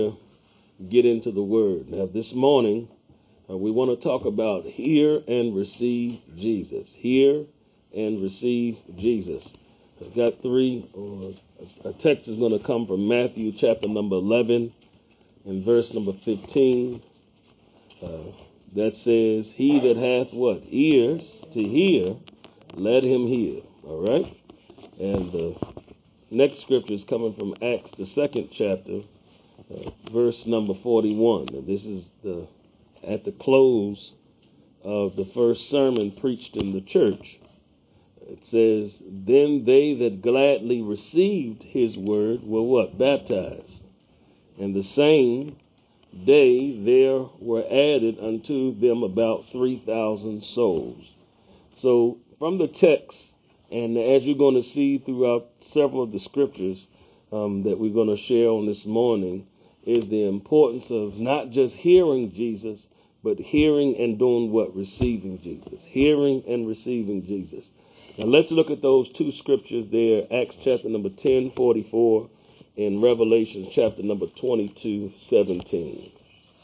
get into the Word. Now, this morning, we want to talk about hear and receive Jesus. Hear and receive Jesus. I've got three. A text is going to come from Matthew chapter number 11 and verse number 15. That says, he that hath what? Ears to hear, let him hear. All right? And the next scripture is coming from Acts, the second chapter, verse number 41. And this is at the close of the first sermon preached in the church. It says, then they that gladly received his word were what? Baptized. And the same day there were added unto them about 3,000 souls. So from the text, and as you're going to see throughout several of the scriptures that we're going to share on this morning, is the importance of not just hearing Jesus, but hearing and doing what? Receiving Jesus. Hearing and receiving Jesus. Now let's look at those two scriptures there, Acts chapter number 10:44 and Revelation chapter number 22:17.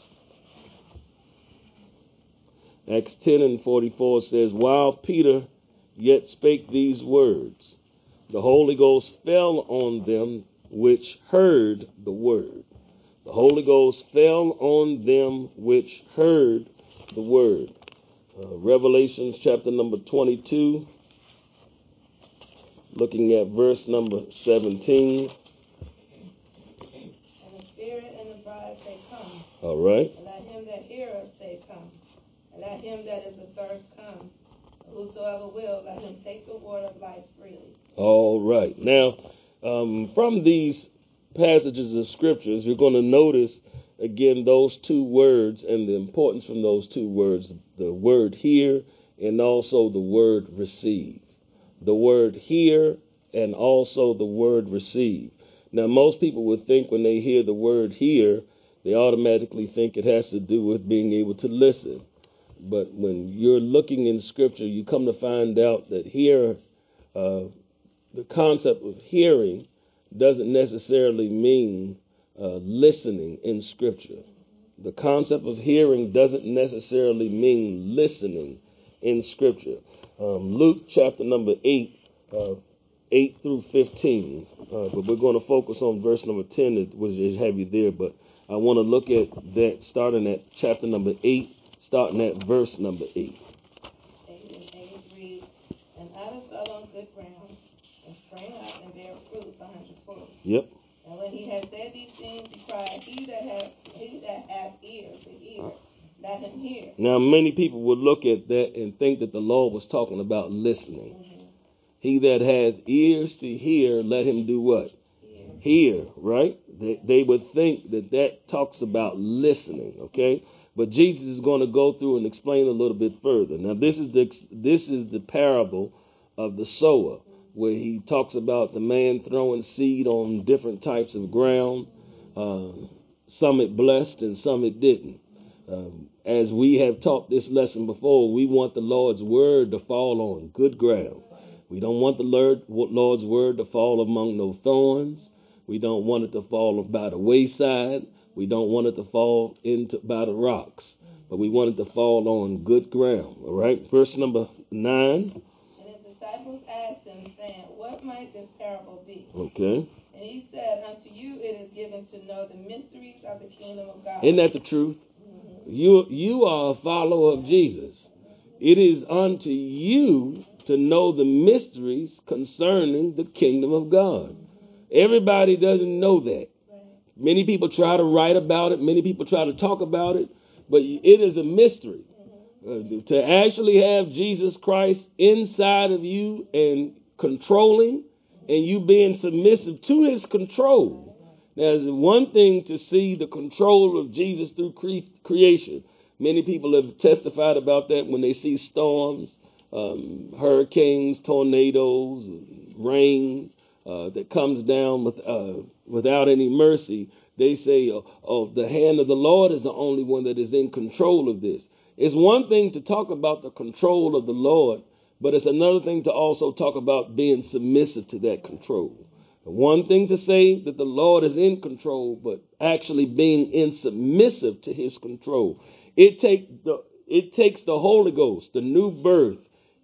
Acts 10:44 says, while Peter yet spake these words, the Holy Ghost fell on them which heard the word. The Holy Ghost fell on them which heard the word. Revelation chapter number 22, looking at verse number 17. And the Spirit and the bride say, come. All right. And let him that heareth say, come. And let him that is athirst come. And whosoever will, let him take the water of life freely. All right. Now, from these passages of scriptures, you're going to notice again those two words and the importance from those two words, the word hear and also the word receive. The word hear and also the word receive. Now, most people would think when they hear the word hear, they automatically think it has to do with being able to listen. But when you're looking in scripture, you come to find out that here, the concept of hearing doesn't necessarily mean listening in scripture. The concept of hearing doesn't necessarily mean listening in scripture. Luke chapter number 8, 8 through 15. But we're going to focus on verse number 10, which is heavy there. But I want to look at that starting at chapter number 8, starting at verse number 8. 8 reads, and Adam fell on good ground, and sprang up and bare fruit 100-fold. Yep. And when he had said these things, he cried, he that hath ears to hear, let him hear. Now, many people would look at that and think that the Lord was talking about listening. Mm-hmm. He that hath ears to hear, let him do what? Hear, right? They would think that talks about listening, okay? But Jesus is going to go through and explain a little bit further. Now, this is the parable of the sower, where he talks about the man throwing seed on different types of ground. Some it blessed and some it didn't. As we have taught this lesson before, we want the Lord's word to fall on good ground. We don't want the Lord's word to fall among no thorns. We don't want it to fall by the wayside. We don't want it to fall by the rocks. But we want it to fall on good ground. All right? Verse number 9. And his disciples asked him, saying, what might this parable be? Okay. And he said, unto you it is given to know the mysteries of the kingdom of God. Isn't that the truth? You are a follower of Jesus. It is unto you to know the mysteries concerning the kingdom of God. Everybody doesn't know that. Many people try to write about it. Many people try to talk about it. But it is a mystery. To actually have Jesus Christ inside of you and controlling and you being submissive to his control. Now, it's one thing to see the control of Jesus through creation. Many people have testified about that when they see storms, hurricanes, tornadoes, rain that comes down without any mercy. They say, oh, the hand of the Lord is the only one that is in control of this. It's one thing to talk about the control of the Lord, but it's another thing to also talk about being submissive to that control. One thing to say that the Lord is in control, but actually being insubmissive to his control. It takes the Holy Ghost, the new birth,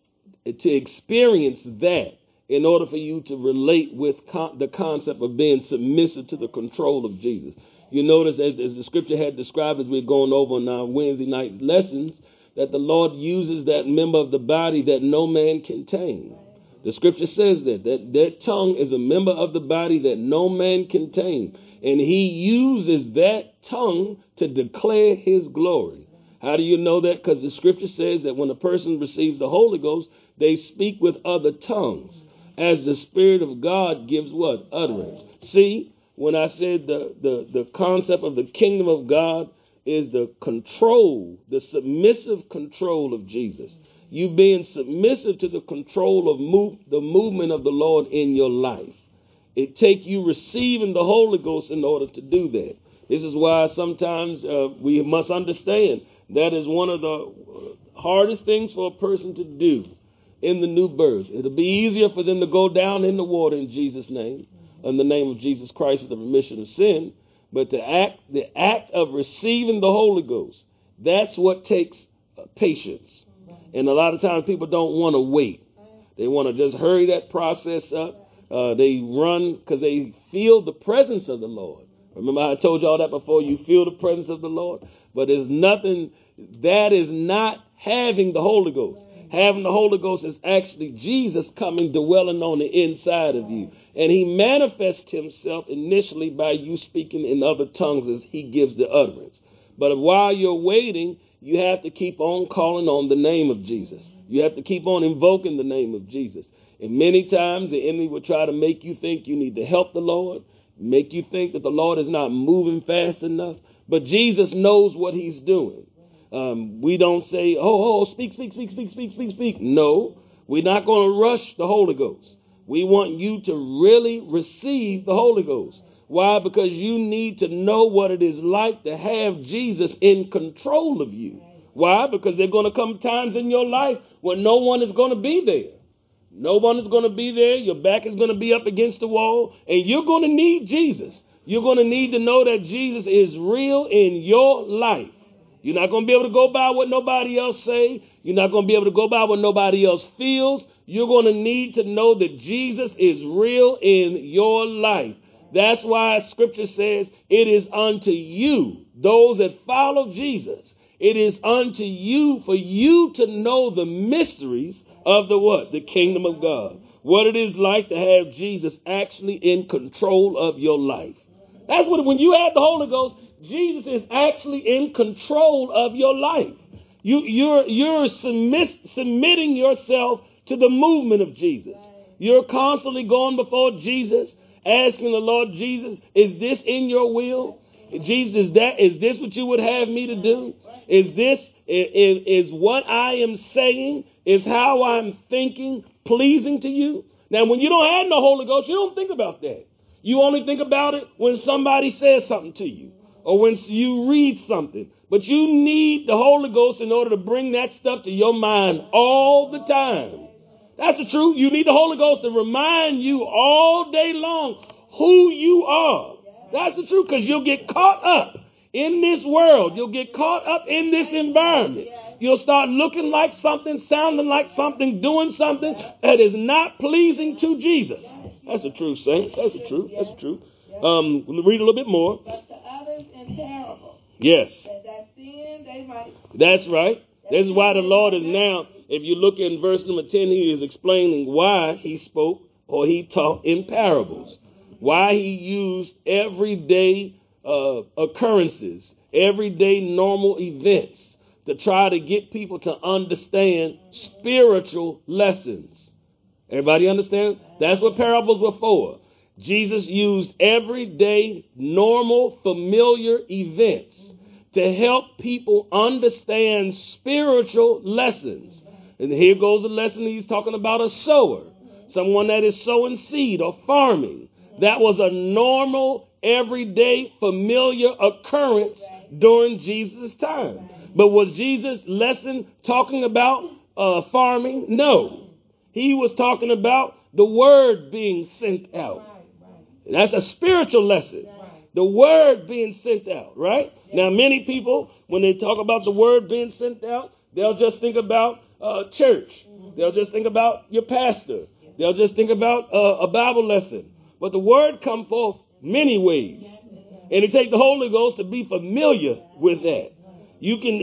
to experience that in order for you to relate with the concept of being submissive to the control of Jesus. You notice, as the scripture had described as we're going over in our Wednesday night's lessons, that the Lord uses that member of the body that no man can tame. The scripture says that tongue is a member of the body that no man can tame. And he uses that tongue to declare his glory. How do you know that? Because the scripture says that when a person receives the Holy Ghost, they speak with other tongues, as the Spirit of God gives what? Utterance. See, when I said the concept of the kingdom of God is the control, the submissive control of Jesus. You being submissive to the control of the movement of the Lord in your life. It takes you receiving the Holy Ghost in order to do that. This is why sometimes we must understand that is one of the hardest things for a person to do in the new birth. It'll be easier for them to go down in the water in Jesus' name, in the name of Jesus Christ for the remission of sin. But the act of receiving the Holy Ghost, that's what takes patience. And a lot of times people don't want to wait. They want to just hurry that process up. They run because they feel the presence of the Lord. Remember I told you all that before? You feel the presence of the Lord. But there's nothing, that is not having the Holy Ghost. Having the Holy Ghost is actually Jesus coming, dwelling on the inside of you. And he manifests himself initially by you speaking in other tongues as he gives the utterance. But while you're waiting, you have to keep on calling on the name of Jesus. You have to keep on invoking the name of Jesus. And many times the enemy will try to make you think you need to help the Lord, make you think that the Lord is not moving fast enough. But Jesus knows what he's doing. We don't say, speak. No, we're not going to rush the Holy Ghost. We want you to really receive the Holy Ghost. Why? Because you need to know what it is like to have Jesus in control of you. Why? Because there are going to come times in your life when no one is going to be there. No one is going to be there. Your back is going to be up against the wall, and you're going to need Jesus. You're going to need to know that Jesus is real in your life. You're not going to be able to go by what nobody else say. You're not going to be able to go by what nobody else feels. You're going to need to know that Jesus is real in your life. That's why Scripture says it is unto you, those that follow Jesus. It is unto you for you to know the mysteries of the what? The kingdom of God. What it is like to have Jesus actually in control of your life. That's what, when you have the Holy Ghost, Jesus is actually in control of your life. You're submitting yourself to the movement of Jesus. You're constantly going before Jesus, asking the Lord Jesus, is this in your will? Jesus, is this what you would have me to do? Is what I am saying, is how I'm thinking pleasing to you? Now, when you don't have no Holy Ghost, you don't think about that. You only think about it when somebody says something to you or when you read something. But you need the Holy Ghost in order to bring that stuff to your mind all the time. That's the truth. You need the Holy Ghost to remind you all day long who you are. That's the truth, because you'll get caught up in this world. You'll get caught up in this environment. You'll start looking like something, sounding like something, doing something that is not pleasing to Jesus. That's the truth, saints. That's the truth. That's the truth. We'll read a little bit more. But the others in parable. Yes. That sin they might. That's right. This is why the Lord is now, if you look in verse number 10, he is explaining why he spoke or he taught in parables. Why he used everyday occurrences, everyday normal events to try to get people to understand spiritual lessons. Everybody understand? That's what parables were for. Jesus used everyday, normal, familiar events to help people understand spiritual lessons. And here goes the lesson he's talking about: a sower, someone that is sowing seed or farming. That was a normal, everyday, familiar occurrence during Jesus' time. But was Jesus' lesson talking about farming? No. He was talking about the word being sent out. That's a spiritual lesson. The word being sent out, right? Now, many people, when they talk about the word being sent out, they'll just think about church. They'll just think about your pastor. They'll just think about a Bible lesson. But the word come forth many ways. And it takes the Holy Ghost to be familiar with that. You can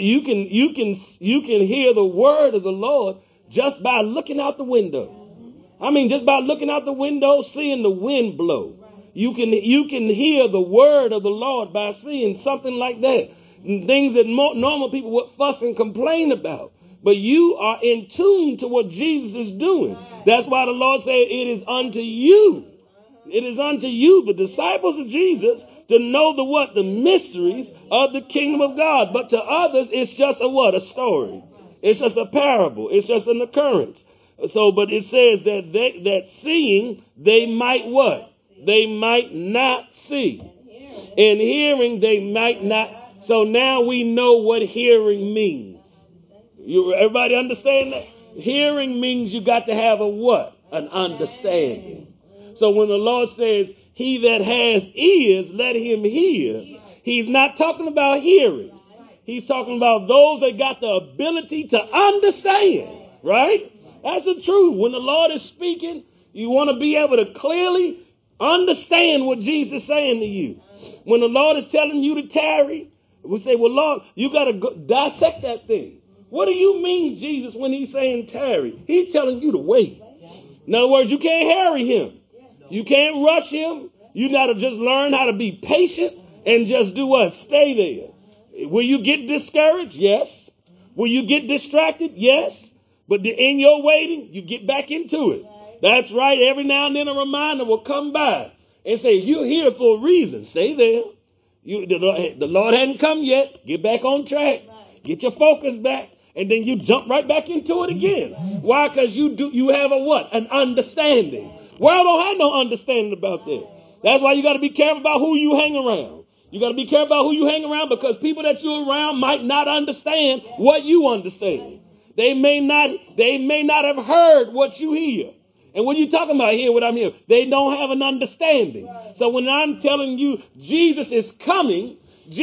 hear the word of the Lord just by looking out the window. I mean, just by looking out the window, seeing the wind blow. You can hear the word of the Lord by seeing something like that. Things that normal people would fuss and complain about. But you are in tune to what Jesus is doing. That's why the Lord said, it is unto you. It is unto you, the disciples of Jesus, to know the mysteries of the kingdom of God. But to others, it's just a story. It's just a parable. It's just an occurrence. So, but it says that seeing, they might what? They might not see. And hearing, they might not. So now we know what hearing means. Everybody understand that? Hearing means you got to have a what? An understanding. So when the Lord says, he that has ears, let him hear, he's not talking about hearing. He's talking about those that got the ability to understand, right? That's the truth. When the Lord is speaking, you want to be able to clearly understand what Jesus is saying to you. When the Lord is telling you to tarry, we say, well, Lord, you got to dissect that thing. What do you mean, Jesus, when he's saying tarry? He's telling you to wait. In other words, you can't hurry him. You can't rush him. You got to just learn how to be patient and just do what? Stay there. Will you get discouraged? Yes. Will you get distracted? Yes. But in your waiting, you get back into it. That's right. Every now and then a reminder will come by and say, you're here for a reason. Stay there. The Lord hadn't come yet. Get back on track. Get your focus back. And then you jump right back into it again. Why? Because you have an understanding. World don't have no understanding about that. That's why you got to be careful about who you hang around. You got to be careful about who you hang around, because people that you're around might not understand what you understand. They may not have heard what you hear. And when you're talking about hear what I'm hearing, they don't have an understanding. So when I'm telling you Jesus is coming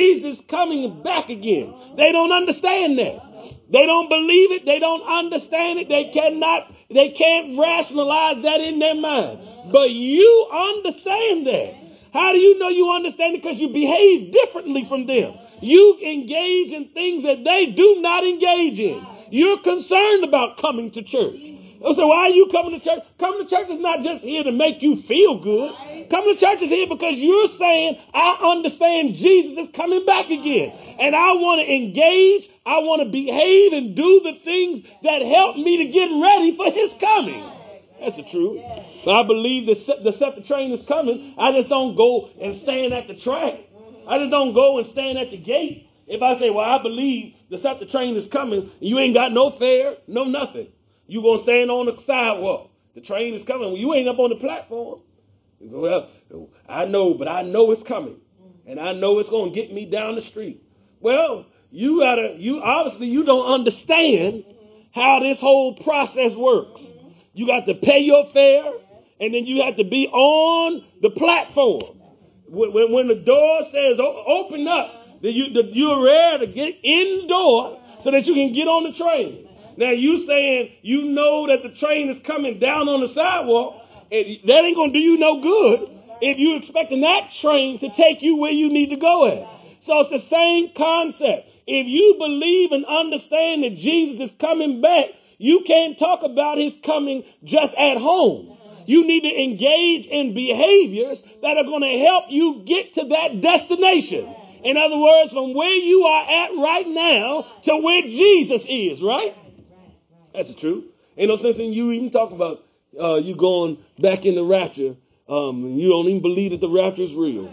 back again, they don't understand that. They don't believe it. They don't understand it. They can't rationalize that in their mind. But you understand that. How do you know you understand it? Because you behave differently from them. You engage in things that they do not engage in. You're concerned about coming to church. They'll say, why are you coming to church? Coming to church is not just here to make you feel good. Coming to church is here because you're saying, I understand Jesus is coming back again. And I want to engage. I want to behave and do the things that help me to get ready for his coming. That's the truth. But I believe the SEPTA train is coming. I just don't go and stand at the track. I just don't go and stand at the gate. If I say, well, I believe the SEPTA train is coming, and you ain't got no fare, no nothing. You going to stand on the sidewalk. The train is coming. Well, you ain't up on the platform. You go, well, I know, but I know it's coming. And I know it's going to get me down the street. Well, you obviously don't understand how this whole process works. You got to pay your fare, and then you have to be on the platform. When the door says open up, you're ready to get in the door so that you can get on the train. Now, you saying you know that the train is coming down on the sidewalk, and that ain't going to do you no good if you're expecting that train to take you where you need to go at. So it's the same concept. If you believe and understand that Jesus is coming back, you can't talk about his coming just at home. You need to engage in behaviors that are going to help you get to that destination. In other words, from where you are at right now to where Jesus is, right? That's the truth. Ain't no sense in you even talking about you going back in the rapture. You don't even believe that the rapture is real.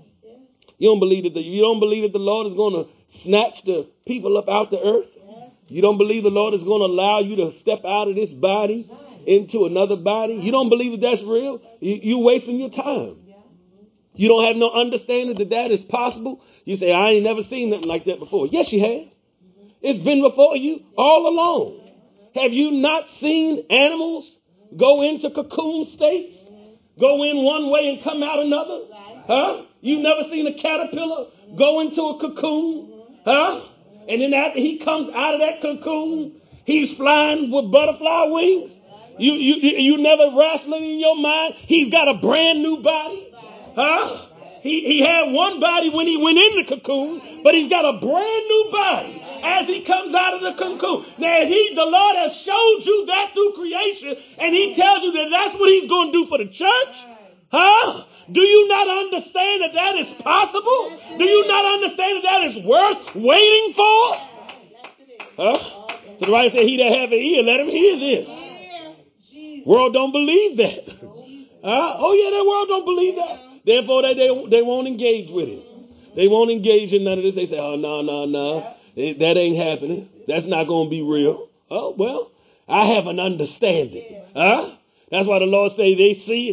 You don't believe that the Lord is going to snatch the people up out the earth. You don't believe the Lord is going to allow you to step out of this body into another body. You don't believe that that's real. You're wasting your time. You don't have no understanding that is possible. You say, I ain't never seen nothing like that before. Yes, you have. It's been before you all along. Have you not seen animals go into cocoon states? go in one way and come out another? Huh? You've never seen a caterpillar go into a cocoon? Huh? And then after he comes out of that cocoon, he's flying with butterfly wings? You never wrestling in your mind? He's got a brand new body? Huh? He had one body when he went in the cocoon, but he's got a brand new body as he comes out of the cocoon. Now, the Lord has showed you that through creation, and he tells you that that's what he's going to do for the church. Huh? Do you not understand that that is possible? Do you not understand that that is worth waiting for? Huh? So the writer said, he that have an ear, let him hear this. World don't believe that. Oh, yeah, the world don't believe that. Therefore, they won't engage with it. They won't engage in none of this. They say, oh, no. That ain't happening. That's not going to be real. Oh, well, I have an understanding. Huh? That's why the Lord say they see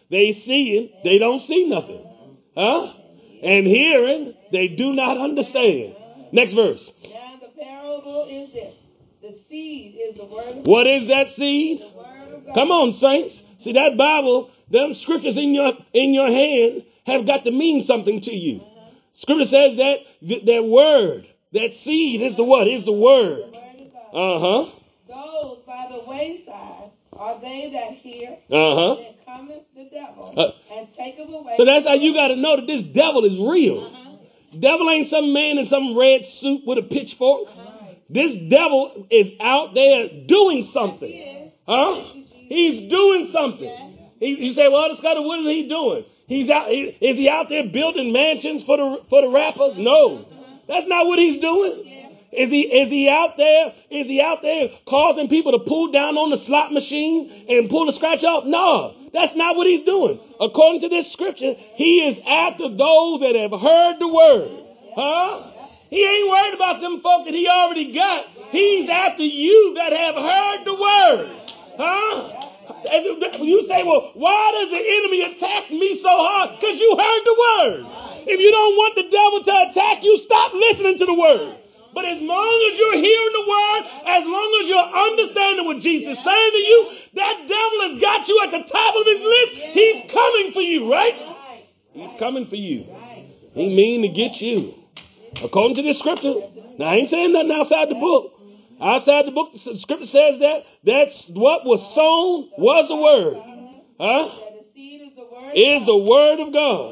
and they don't see nothing. Huh? And hearing, they do not understand. Next verse. Now the parable is this. The seed is the word of God. What is that seed? The word of God. Come on, saints. See, that Bible, them scriptures in your hand have got to mean something to you. Scripture says that word, that seed is the what? Is the word. Uh-huh. Those by the wayside are they that hear, uh-huh. Then cometh the devil and taketh away. So that's how you got to know that this devil is real. Uh-huh. Devil ain't some man in some red suit with a pitchfork. Uh-huh. This devil is out there doing something. Huh? He's doing something. You say, well, Scott, what is he doing? Is he out there building mansions for the rappers? No, that's not what he's doing. Is he out there? Is he out there causing people to pull down on the slot machine and pull the scratch off? No, that's not what he's doing. According to this scripture, he is after those that have heard the word. Huh? He ain't worried about them folk that he already got. He's after you that have heard the word. Huh? You say, well, why does the enemy attack me so hard? Because you heard the word. If you don't want the devil to attack you, stop listening to the word. But as long as you're hearing the word, as long as you're understanding what Jesus is saying to you, that devil has got you at the top of his list. He's coming for you, right? He's coming for you. He mean to get you. According to this scripture. Now, I ain't saying nothing outside the book. Outside the book, the scripture says that's what was sown was the word. Huh? Is the word of God.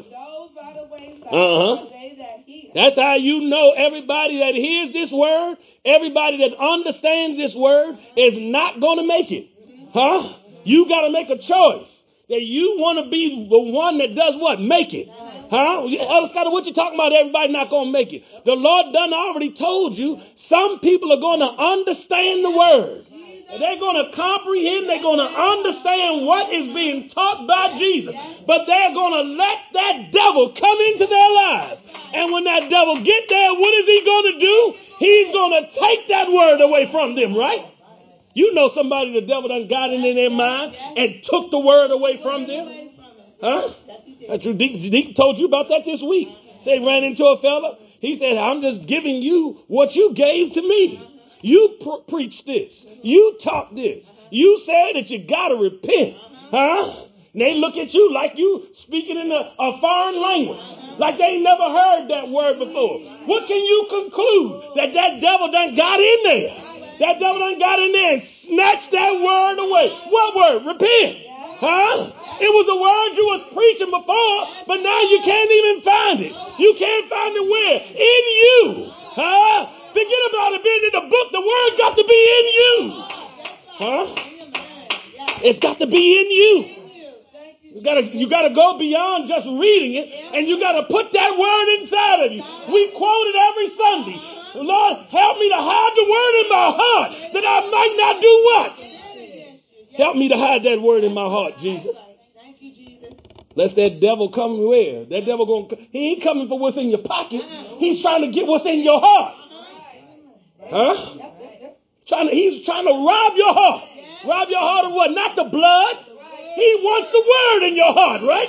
Uh-huh. That's how you know everybody that hears this word, everybody that understands this word is not going to make it. Huh? You got to make a choice that you want to be the one that does what? Make it. Huh? Elder Scott, what you talking about? Everybody not going to make it. The Lord done already told you some people are going to understand the word. They're going to comprehend. They're going to understand what is being taught by Jesus. But they're going to let that devil come into their lives. And when that devil get there, what is he going to do? He's going to take that word away from them, right? You know somebody the devil done got in their mind and took the word away from them. Huh? Deacon told you about that this week. Say ran into a fella. He said, I'm just giving you what you gave to me. You preached this. You taught this. You said that you got to repent. Huh? And they look at you like you speaking in a foreign language. Like they never heard that word before. What can you conclude? That devil done got in there. That devil done got in there and snatched that word away. What word? Repent. Huh? It was the word you was preaching before, but now you can't even find it. You can't find it where? In you. Huh? Forget about it being in the book. The word got to be in you. Huh? It's got to be in you. You gotta go beyond just reading it, and you gotta put that word inside of you. We quote it every Sunday. Lord, help me to hide the word in my heart that I might not do what? Help me to hide that word in my heart, Jesus. Lest that devil come where? That devil he ain't coming for what's in your pocket. He's trying to get what's in your heart. Huh? He's trying to rob your heart. Rob your heart of what? Not the blood. He wants the word in your heart, right?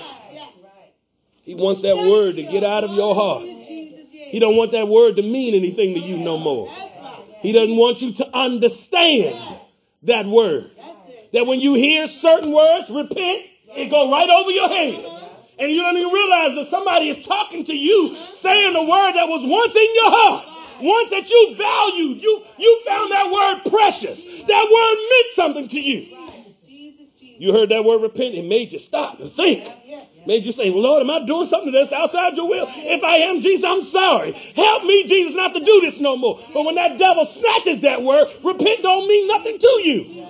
He wants that word to get out of your heart. He don't want that word to mean anything to you no more. He doesn't want you to understand that word. That when you hear certain words, repent, it go right over your head. And you don't even realize that somebody is talking to you, saying the word that was once in your heart, once that you valued. You found that word precious. That word meant something to you. You heard that word repent, it made you stop and think. Made you say, well, Lord, am I doing something that's outside your will? If I am, Jesus, I'm sorry. Help me, Jesus, not to do this no more. But when that devil snatches that word, repent don't mean nothing to you.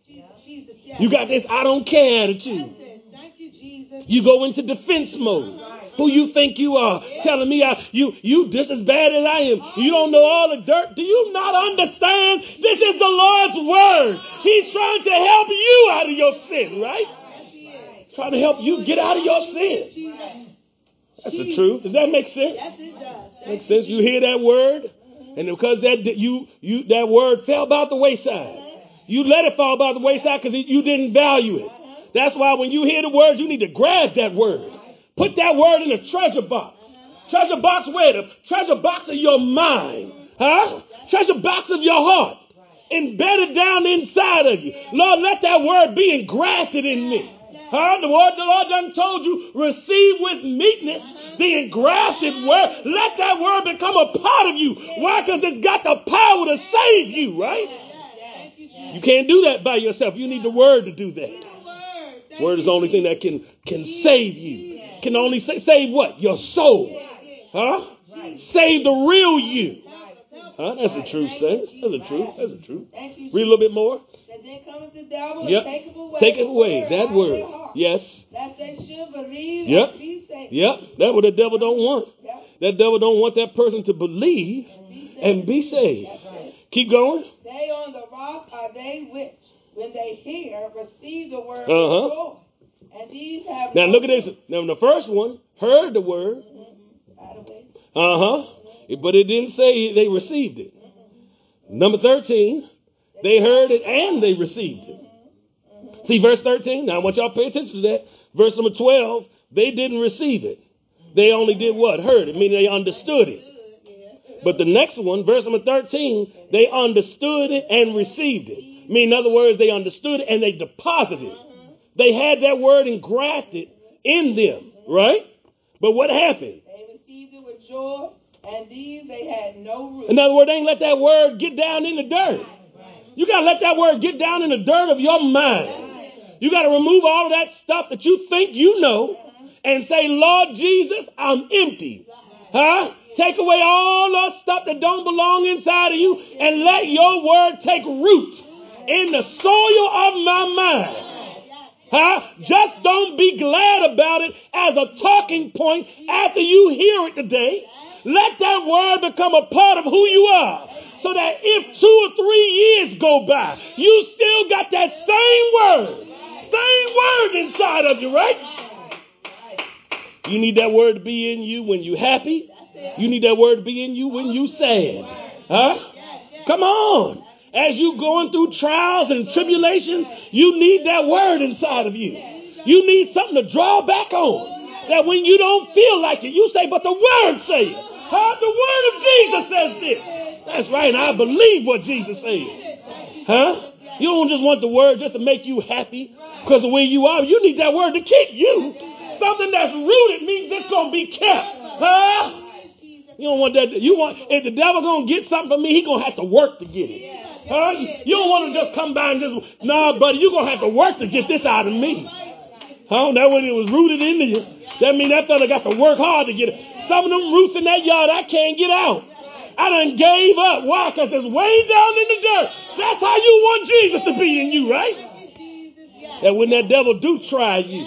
You got this I don't care attitude. You go into defense mode. Who you think you are, telling me you just as bad as I am. You don't know all the dirt. Do you not understand? This is the Lord's word. He's trying to help you out of your sin, right? He's trying to help you get out of your sin. That's the truth. Does that make sense? Makes sense. You hear that word, and because that word fell about the wayside, you let it fall about the wayside because you didn't value it. That's why when you hear the words, you need to grab that word. Put that word in a treasure box. Treasure box where? The treasure box of your mind. Treasure box of your heart. Embedded down inside of you. Lord, let that word be engrafted in me. The Lord done told you, receive with meekness the engrafted word. Let that word become a part of you. Why? Because it's got the power to save you, right? You can't do that by yourself. You need the word to do that. Word is the only thing that can save you. Can only save what? Your soul. Save the real you. That's the truth, saints. That's the truth. That's the truth. Read a little bit more. Then cometh the devil Yep. and Take it away. That word. Yes. That they should believe Yep. and be saved. Yep. That's what the devil don't want. Yep. That devil don't want that person to believe and be saved. Keep going. They on the rock are they which, when they hear, receive the word of the Lord. And these have now look at this. Now the first one heard the word. But it didn't say they received it. Number 13, they heard it and they received it. See verse 13. Now I want y'all to pay attention to that. Verse number 12, they didn't receive it. They only did what? Heard it, meaning they understood it. But the next one, verse number 13, they understood it and received it. Meaning, in other words, they understood it and they deposited it. They had that word engrafted in them, right? But what happened? They received it with joy, and these they had no root. In other words, they ain't let that word get down in the dirt. You got to let that word get down in the dirt of your mind. You got to remove all of that stuff that you think you know and say, Lord Jesus, I'm empty. Take away all that stuff that don't belong inside of you and let your word take root in the soil of my mind. Just don't be glad about it as a talking point after you hear it today. Let that word become a part of who you are. So that if 2 or 3 years go by, you still got that same word inside of you, right? You need that word to be in you when you're happy. You need that word to be in you when you're sad. Come on. As you going through trials and tribulations, you need that word inside of you. You need something to draw back on. That when you don't feel like it, you say, but the word says it. The word of Jesus says this. That's right. And I believe what Jesus says. You don't just want the word just to make you happy because of where you are. You need that word to keep you. Something that's rooted means it's going to be kept. You don't want that. If the devil going to get something from me, he going to have to work to get it. You don't want to just come by and just, nah, buddy, you're going to have to work to get this out of me. That when it was rooted into you, that means that fella got to work hard to get it. Some of them roots in that yard, I can't get out. I done gave up. Why? Because it's way down in the dirt. That's how you want Jesus to be in you, right? And when that devil do try you,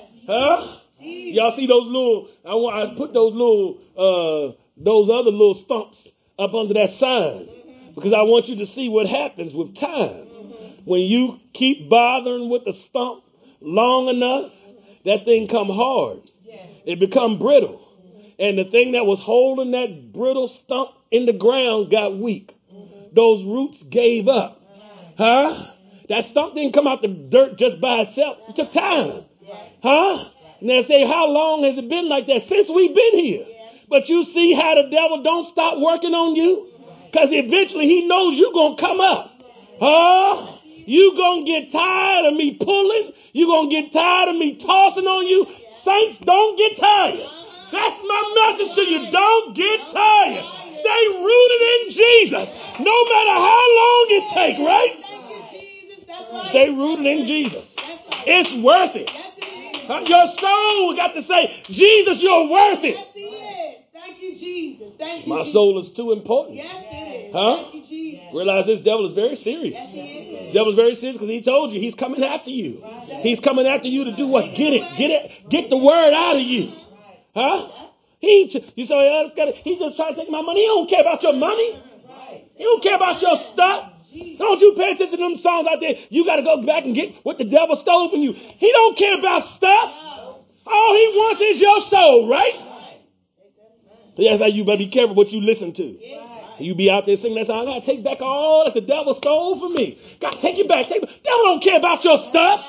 y'all see those little, I put those little, those other little stumps up under that sign. Because I want you to see what happens with time. When you keep bothering with the stump long enough, that thing come hard. It become brittle. And the thing that was holding that brittle stump in the ground got weak. Those roots gave up. That stump didn't come out the dirt just by itself. It took time. And they say, how long has it been like that? Since we've been here. But you see how the devil don't stop working on you? Because eventually he knows you're going to come up. You going to get tired of me pulling. You going to get tired of me tossing on you. Saints, don't get tired. That's my message to you. Don't get tired. Stay rooted in Jesus. No matter how long it takes, right? Stay rooted in Jesus. It's worth it. Your soul got to say, Jesus, you're worth it. Thank you, Jesus. Thank you, My soul is too important. Yes, it is. Huh? Thank you, Jesus. Realize this devil is very serious. Yes, he is. The devil is very serious because he told you he's coming after you. He's coming after you to do what? Get it. Get the word out of you. Huh? You say, he just trying to take my money. He don't care about your money. He don't care about your stuff. Don't you pay attention to them songs out there. You got to go back and get what the devil stole from you. He don't care about stuff. All he wants is your soul, right? That's how you better be careful what you listen to. You be out there singing that song. I got to take back all that the devil stole from me. Got to take it back. The devil don't care about your stuff.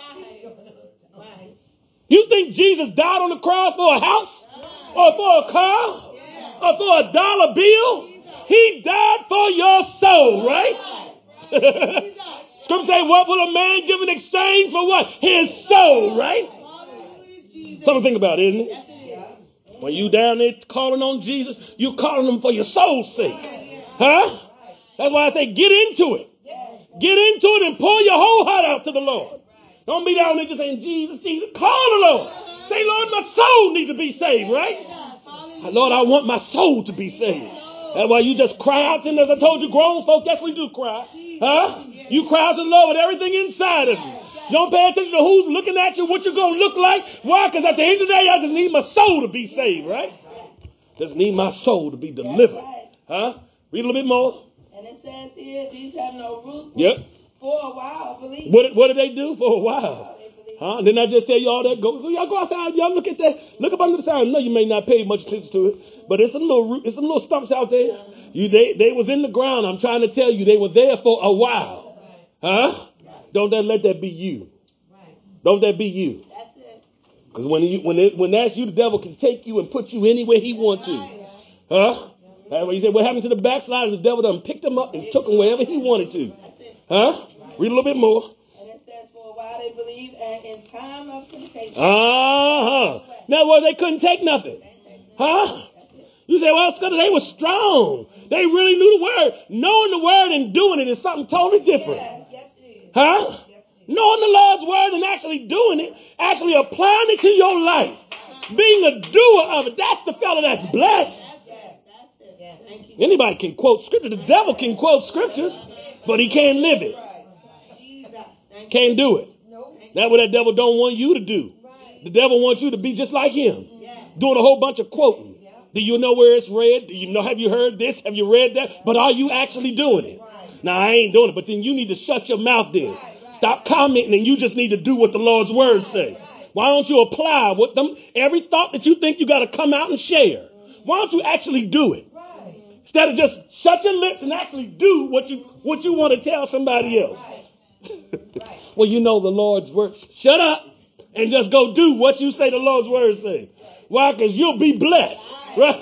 You think Jesus died on the cross for a house? Or for a car? Or for a dollar bill? He died for your soul, right? Scripture say, what will a man give in exchange for what? His soul, right? Something to think about, isn't it? When you down there calling on Jesus, you calling him for your soul's sake. Huh? That's why I say get into it. Get into it and pour your whole heart out to the Lord. Don't be down there just saying, Jesus, Jesus. Call the Lord. Say, Lord, my soul needs to be saved, right? Lord, I want my soul to be saved. That's why you just cry out to him. As I told you, grown folk, that's what you do, cry. Huh? You cry out to the Lord with everything inside of you. Don't pay attention to who's looking at you, what you're going to look like. Why? Because at the end of the day, I just need my soul to be saved, right? Just need my soul to be delivered. Huh? Read a little bit more. And it says here, these have no root for a while, believe. What did they do for a while? Huh? Didn't I just tell you all that? Y'all go outside. Y'all look at that. Look up under the sign. No, you may not pay much attention to it, but it's some little stumps out there. They was in the ground. I'm trying to tell you, they were there for a while. Huh? Don't let that be you. Don't that be you? That's it. Because when that's you, the devil can take you and put you anywhere he wants to. Huh? That's why you say, what happened to the backsliders? The devil done picked them up and took them wherever he wanted to. Huh? Read a little bit more. And it says, for a while they believe, and in time of temptation. Now, well, they couldn't take nothing. Huh? You say, well, Scudder, they were strong. They really knew the word. Knowing the word and doing it is something totally different. Huh? Knowing the Lord's word and actually doing it, actually applying it to your life, being a doer of it, that's the fellow that's blessed. Anybody can quote scripture. The devil can quote scriptures, but he can't live it. Can't do it. That's what that devil don't want you to do. The devil wants you to be just like him, doing a whole bunch of quoting. Do you know where it's read? Do you know? Have you heard this? Have you read that? But are you actually doing it? Now, I ain't doing it, but then you need to shut your mouth then. Stop commenting, and you just need to do what the Lord's words say. Why don't you apply what every thought that you think you got to come out and share? Why don't you actually do it? Instead of just shut your lips and actually do what you want to tell somebody else. Well, you know the Lord's words. Shut up and just go do what you say the Lord's words say. Why? Because you'll be blessed. Right?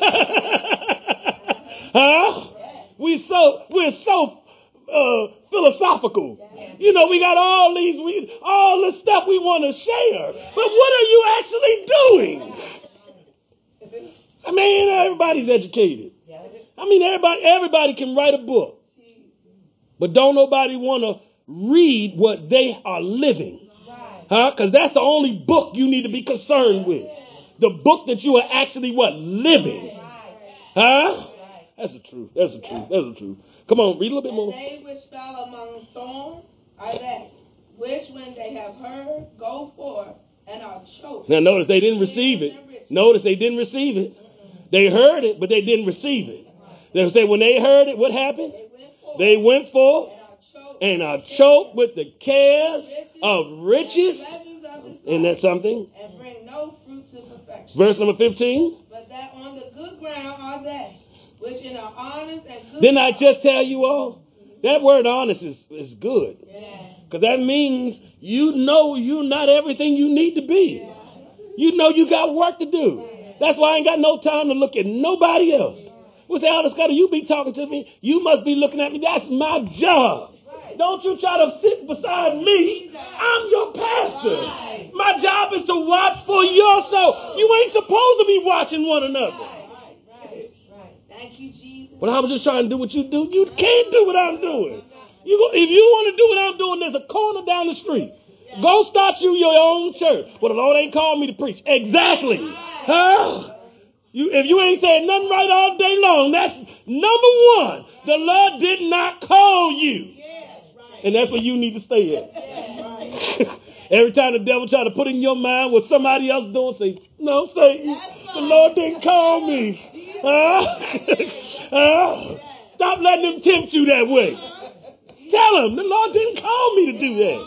Huh? We're so philosophical. You know, we got all the stuff we want to share. But what are you actually doing? I mean, everybody's educated. I mean, everybody can write a book. But don't nobody want to read what they are living. Huh? Because that's the only book you need to be concerned with. The book that you are actually living. Huh? That's the truth. That's the truth. That's the truth. Come on, read a little bit more. They which fell among thorns are they, which when they have heard, go forth and are choked. Now notice they didn't receive it. Notice they didn't receive it. They heard it, but they didn't receive it. They say when they heard it, what happened? They went forth and are choked with the cares of riches. Isn't that something? And bring no fruit to perfection. Verse number 15. But that on the good ground are they, which in are honest and good. Didn't I just tell you all? That word honest is good. Because that means you know you're not everything you need to be. You know you got work to do. That's why I ain't got no time to look at nobody else. We say, Scudder, you be talking to me. You must be looking at me. That's my job. Don't you try to sit beside me. I'm your pastor. My job is to watch for your soul. You ain't supposed to be watching one another. Thank you, Jesus. But I was just trying to do what you do. You can't do what I'm doing. If you want to do what I'm doing, there's a corner down the street. Go start you your own church. Well, the Lord ain't called me to preach. Exactly. Huh? If you ain't saying nothing right all day long, that's number one. The Lord did not call you. And that's where you need to stay at. Every time the devil try to put in your mind what somebody else doing, say, no, Satan, the Lord didn't call me. Stop letting him tempt you that way. Tell him, the Lord didn't call me to do that.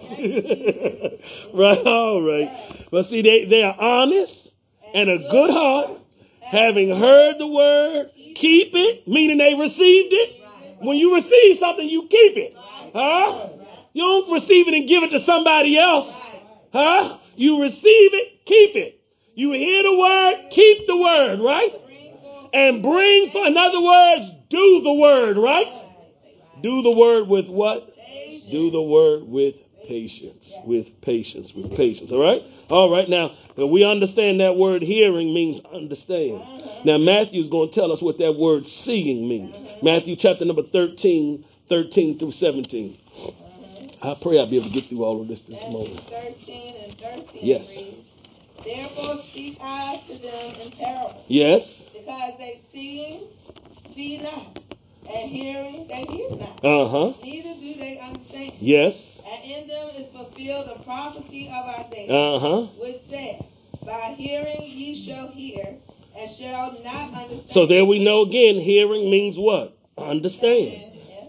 Right, all right. But see, they are honest and a good heart, having heard the word, keep it, meaning they received it. When you receive something, you keep it. Huh? You don't receive it and give it to somebody else. Huh? You receive it, keep it. You hear the word, keep the word, right? And bring, in other words, do the word, right? Do the word with what? Do the word with patience. With patience. With patience. All right? All right. Now, we understand that word hearing means understand. Now, Matthew's going to tell us what that word seeing means. Matthew chapter number 13 through 17. I pray I'll be able to get through all of this morning. 13 and 13 yes. reads, therefore speak I to them in parables. Yes. Because they see not, and hearing, they hear not. Neither do they understand. Yes. And in them is fulfilled the prophecy of Isaiah, which said, by hearing ye shall hear, and shall not understand. So there we know again, hearing means what? Understand.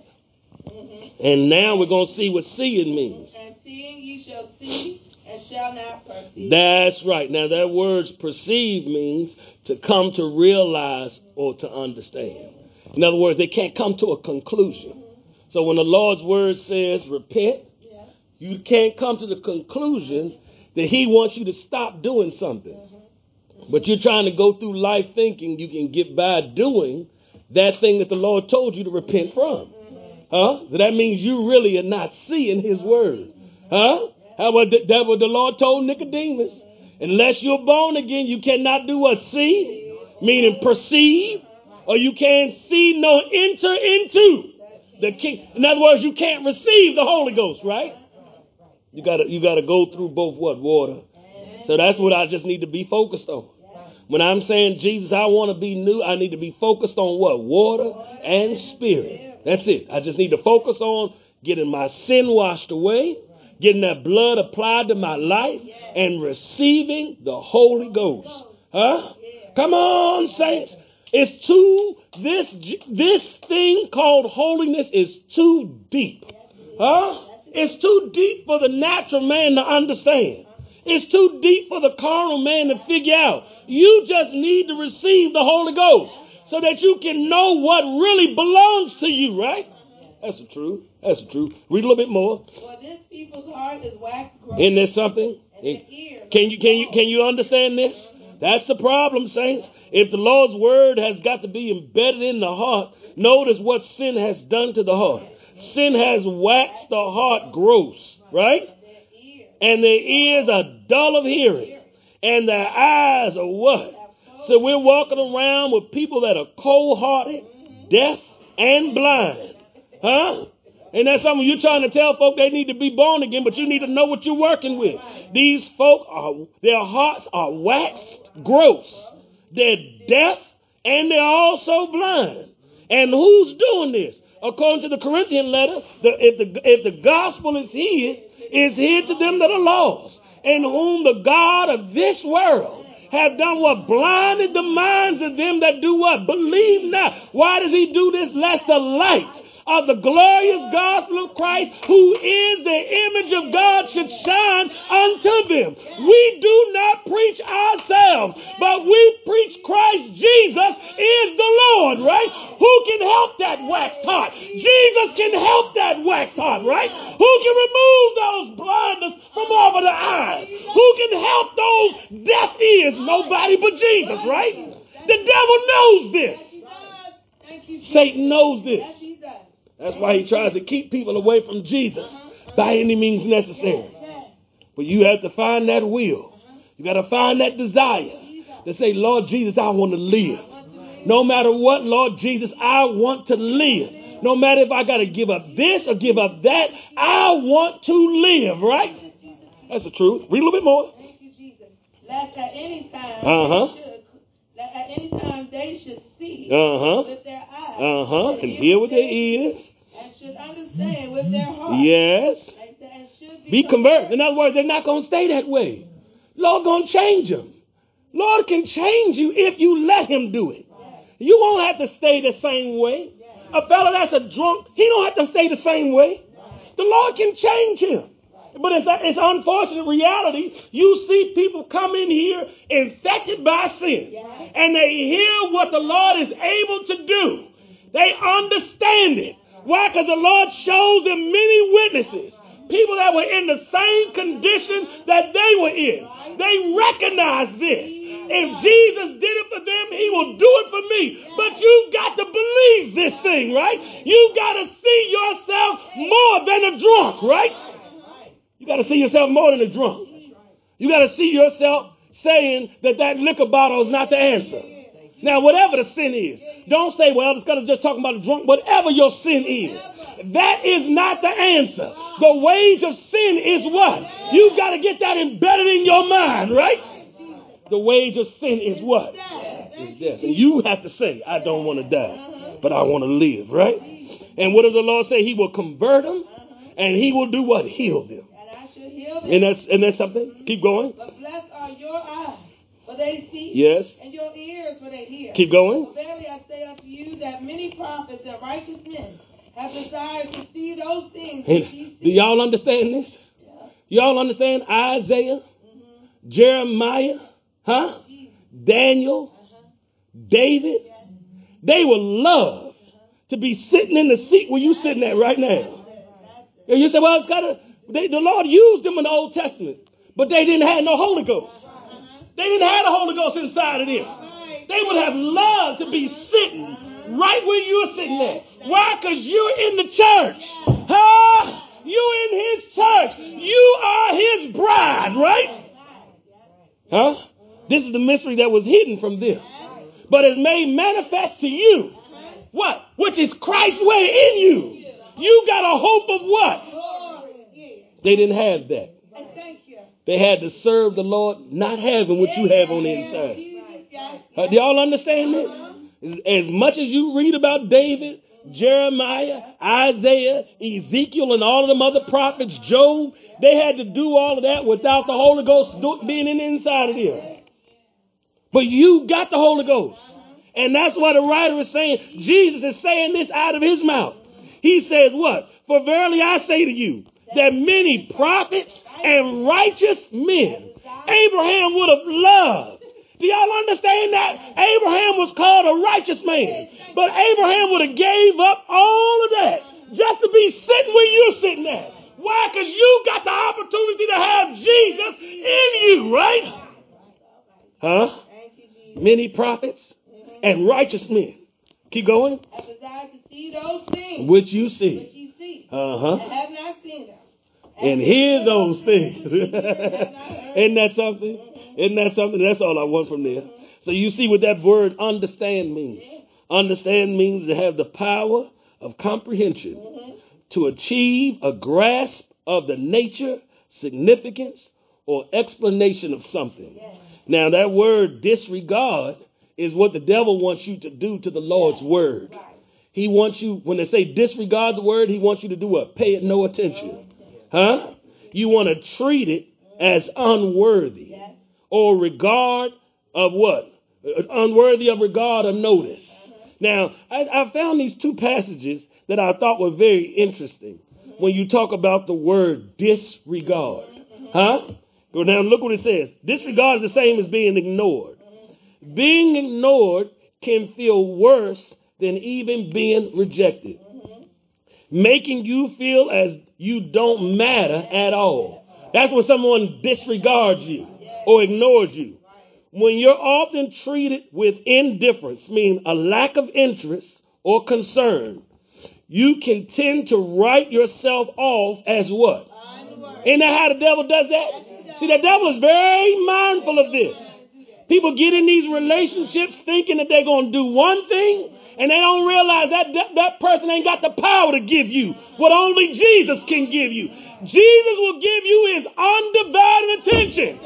And now we're going to see what seeing means. And seeing ye shall see, and shall not perceive. That's right. Now that word perceive means to come to realize or to understand. In other words, they can't come to a conclusion. So when the Lord's word says repent, you can't come to the conclusion that he wants you to stop doing something. But you're trying to go through life thinking you can get by doing that thing that the Lord told you to repent from. Huh? So that means you really are not seeing his word. Huh? How about that what the Lord told Nicodemus? Unless you're born again, you cannot do what? See? Meaning perceive. Or you can't see nor enter into the king. In other words, you can't receive the Holy Ghost, right? You gotta go through both what? Water. So that's what I just need to be focused on. When I'm saying, Jesus, I want to be new, I need to be focused on what? Water and spirit. That's it. I just need to focus on getting my sin washed away, getting that blood applied to my life, and receiving the Holy Ghost. Huh? Come on, saints. It's this thing called holiness is too deep. Huh? It's too deep for the natural man to understand. It's too deep for the carnal man to figure out. You just need to receive the Holy Ghost so that you can know what really belongs to you, right? That's the truth. That's the truth. Read a little bit more. For this people's heart is wax gross. Isn't there something? Can you understand this? That's the problem, saints. If the Lord's word has got to be embedded in the heart, notice what sin has done to the heart. Sin has waxed the heart gross, right? And their ears are dull of hearing. And their eyes are what? So we're walking around with people that are cold-hearted, deaf, and blind. Huh? And that's something you're trying to tell folk they need to be born again, but you need to know what you're working with. These folk, their hearts are waxed gross. They're deaf, and they're also blind. And who's doing this? According to the Corinthian letter, if the gospel is hid to them that are lost, in whom the God of this world have done what? Blinded the minds of them that do what? Believe not. Why does he do this? Lest the light of the glorious gospel of Christ, who is the image of God, should shine unto them. We do not preach ourselves, but we preach Christ Jesus is the Lord, right? Who can help that waxed heart? Jesus can help that waxed heart, right? Who can remove those blinders from over the eyes? Who can help those deaf ears? Nobody but Jesus, right? The devil knows this. Satan knows this. That's why he tries to keep people away from Jesus by any means necessary. But you have to find that will. You got to find that desire to say, Lord Jesus, I want to live. No matter what, Lord Jesus, I want to live. No matter if I got to give up this or give up that, I want to live, right? That's the truth. Read a little bit more. Thank you, Jesus. Lest at any time they should see with their eyes and hear with their ears. And should understand with their heart. Yes. And should be converted. In other words, they're not going to stay that way. Lord going to change them. Lord can change you if you let him do it. You won't have to stay the same way. A fellow that's a drunk, he don't have to stay the same way. The Lord can change him. But it's unfortunate reality. You see people come in here infected by sin. And they hear what the Lord is able to do. They understand it. Why? Because the Lord shows them many witnesses. People that were in the same condition that they were in. They recognize this. If Jesus did it for them, he will do it for me. But you've got to believe this thing, right? You've got to see yourself more than a drunk, right? You got to see yourself more than a drunk. You got to see yourself saying that liquor bottle is not the answer. Now, whatever the sin is, don't say, well, it's because it's just talking about a drunk. Whatever your sin is, that is not the answer. The wage of sin is what? You've got to get that embedded in your mind, right? The wage of sin is what? It's death. And you have to say, I don't want to die, but I want to live, right? And what does the Lord say? He will convert them, and he will do what? Heal them. And that's something. Keep going. But blessed are your eyes, for they see. Yes. And your ears, for they hear. Keep going. For verily I say unto you that many prophets and righteous men have desired to see those things which ye see. Do y'all understand this? Yeah. Y'all understand Isaiah, Jeremiah, Daniel, David? They would love to be sitting in the seat where you sitting at right now. And you say, well, it's got to. The Lord used them in the Old Testament, but they didn't have no Holy Ghost. They didn't have the Holy Ghost inside of them. They would have loved to be sitting right where you're sitting at. Why? Because you're in the church. You're in his church. You are his bride, right? This is the mystery that was hidden from them, but is made manifest to you. What? Which is Christ's way in you. You got a hope of what? They didn't have that. They had to serve the Lord, not having what you have on the inside. Do y'all understand this? As much as you read about David, Jeremiah, Isaiah, Ezekiel, and all of them other prophets, Job, they had to do all of that without the Holy Ghost being in the inside of them. But you got the Holy Ghost. And that's what the writer is saying. Jesus is saying this out of his mouth. He says what? For verily I say to you, that many prophets and righteous men Abraham would have loved. Do y'all understand that? Abraham was called a righteous man. But Abraham would have gave up all of that just to be sitting where you're sitting at. Why? Because you got the opportunity to have Jesus in you, right? Many prophets and righteous men. Keep going. I desire to see those things which you see. And have not seen them. And hear those things. Isn't that something? Isn't that something? That's all I want from there. So you see what that word understand means. Understand means to have the power of comprehension, to achieve a grasp of the nature, significance, or explanation of something. Now that word disregard is what the devil wants you to do to the Lord's word. He wants you, when they say disregard the word, he wants you to do what? Pay it no attention. You want to treat it as unworthy or regard of what? Unworthy of regard or notice. Now, I found these two passages that I thought were very interesting when you talk about the word disregard. Go down and look what it says. Disregard is the same as being ignored. Being ignored can feel worse than even being rejected, making you feel as you don't matter at all. That's when someone disregards you or ignores you. When you're often treated with indifference, meaning a lack of interest or concern, you can tend to write yourself off as what? Isn't that how the devil does that? See, the devil is very mindful of this. People get in these relationships thinking that they're going to do one thing, and they don't realize that person ain't got the power to give you what only Jesus can give you. Jesus will give you his undivided attention.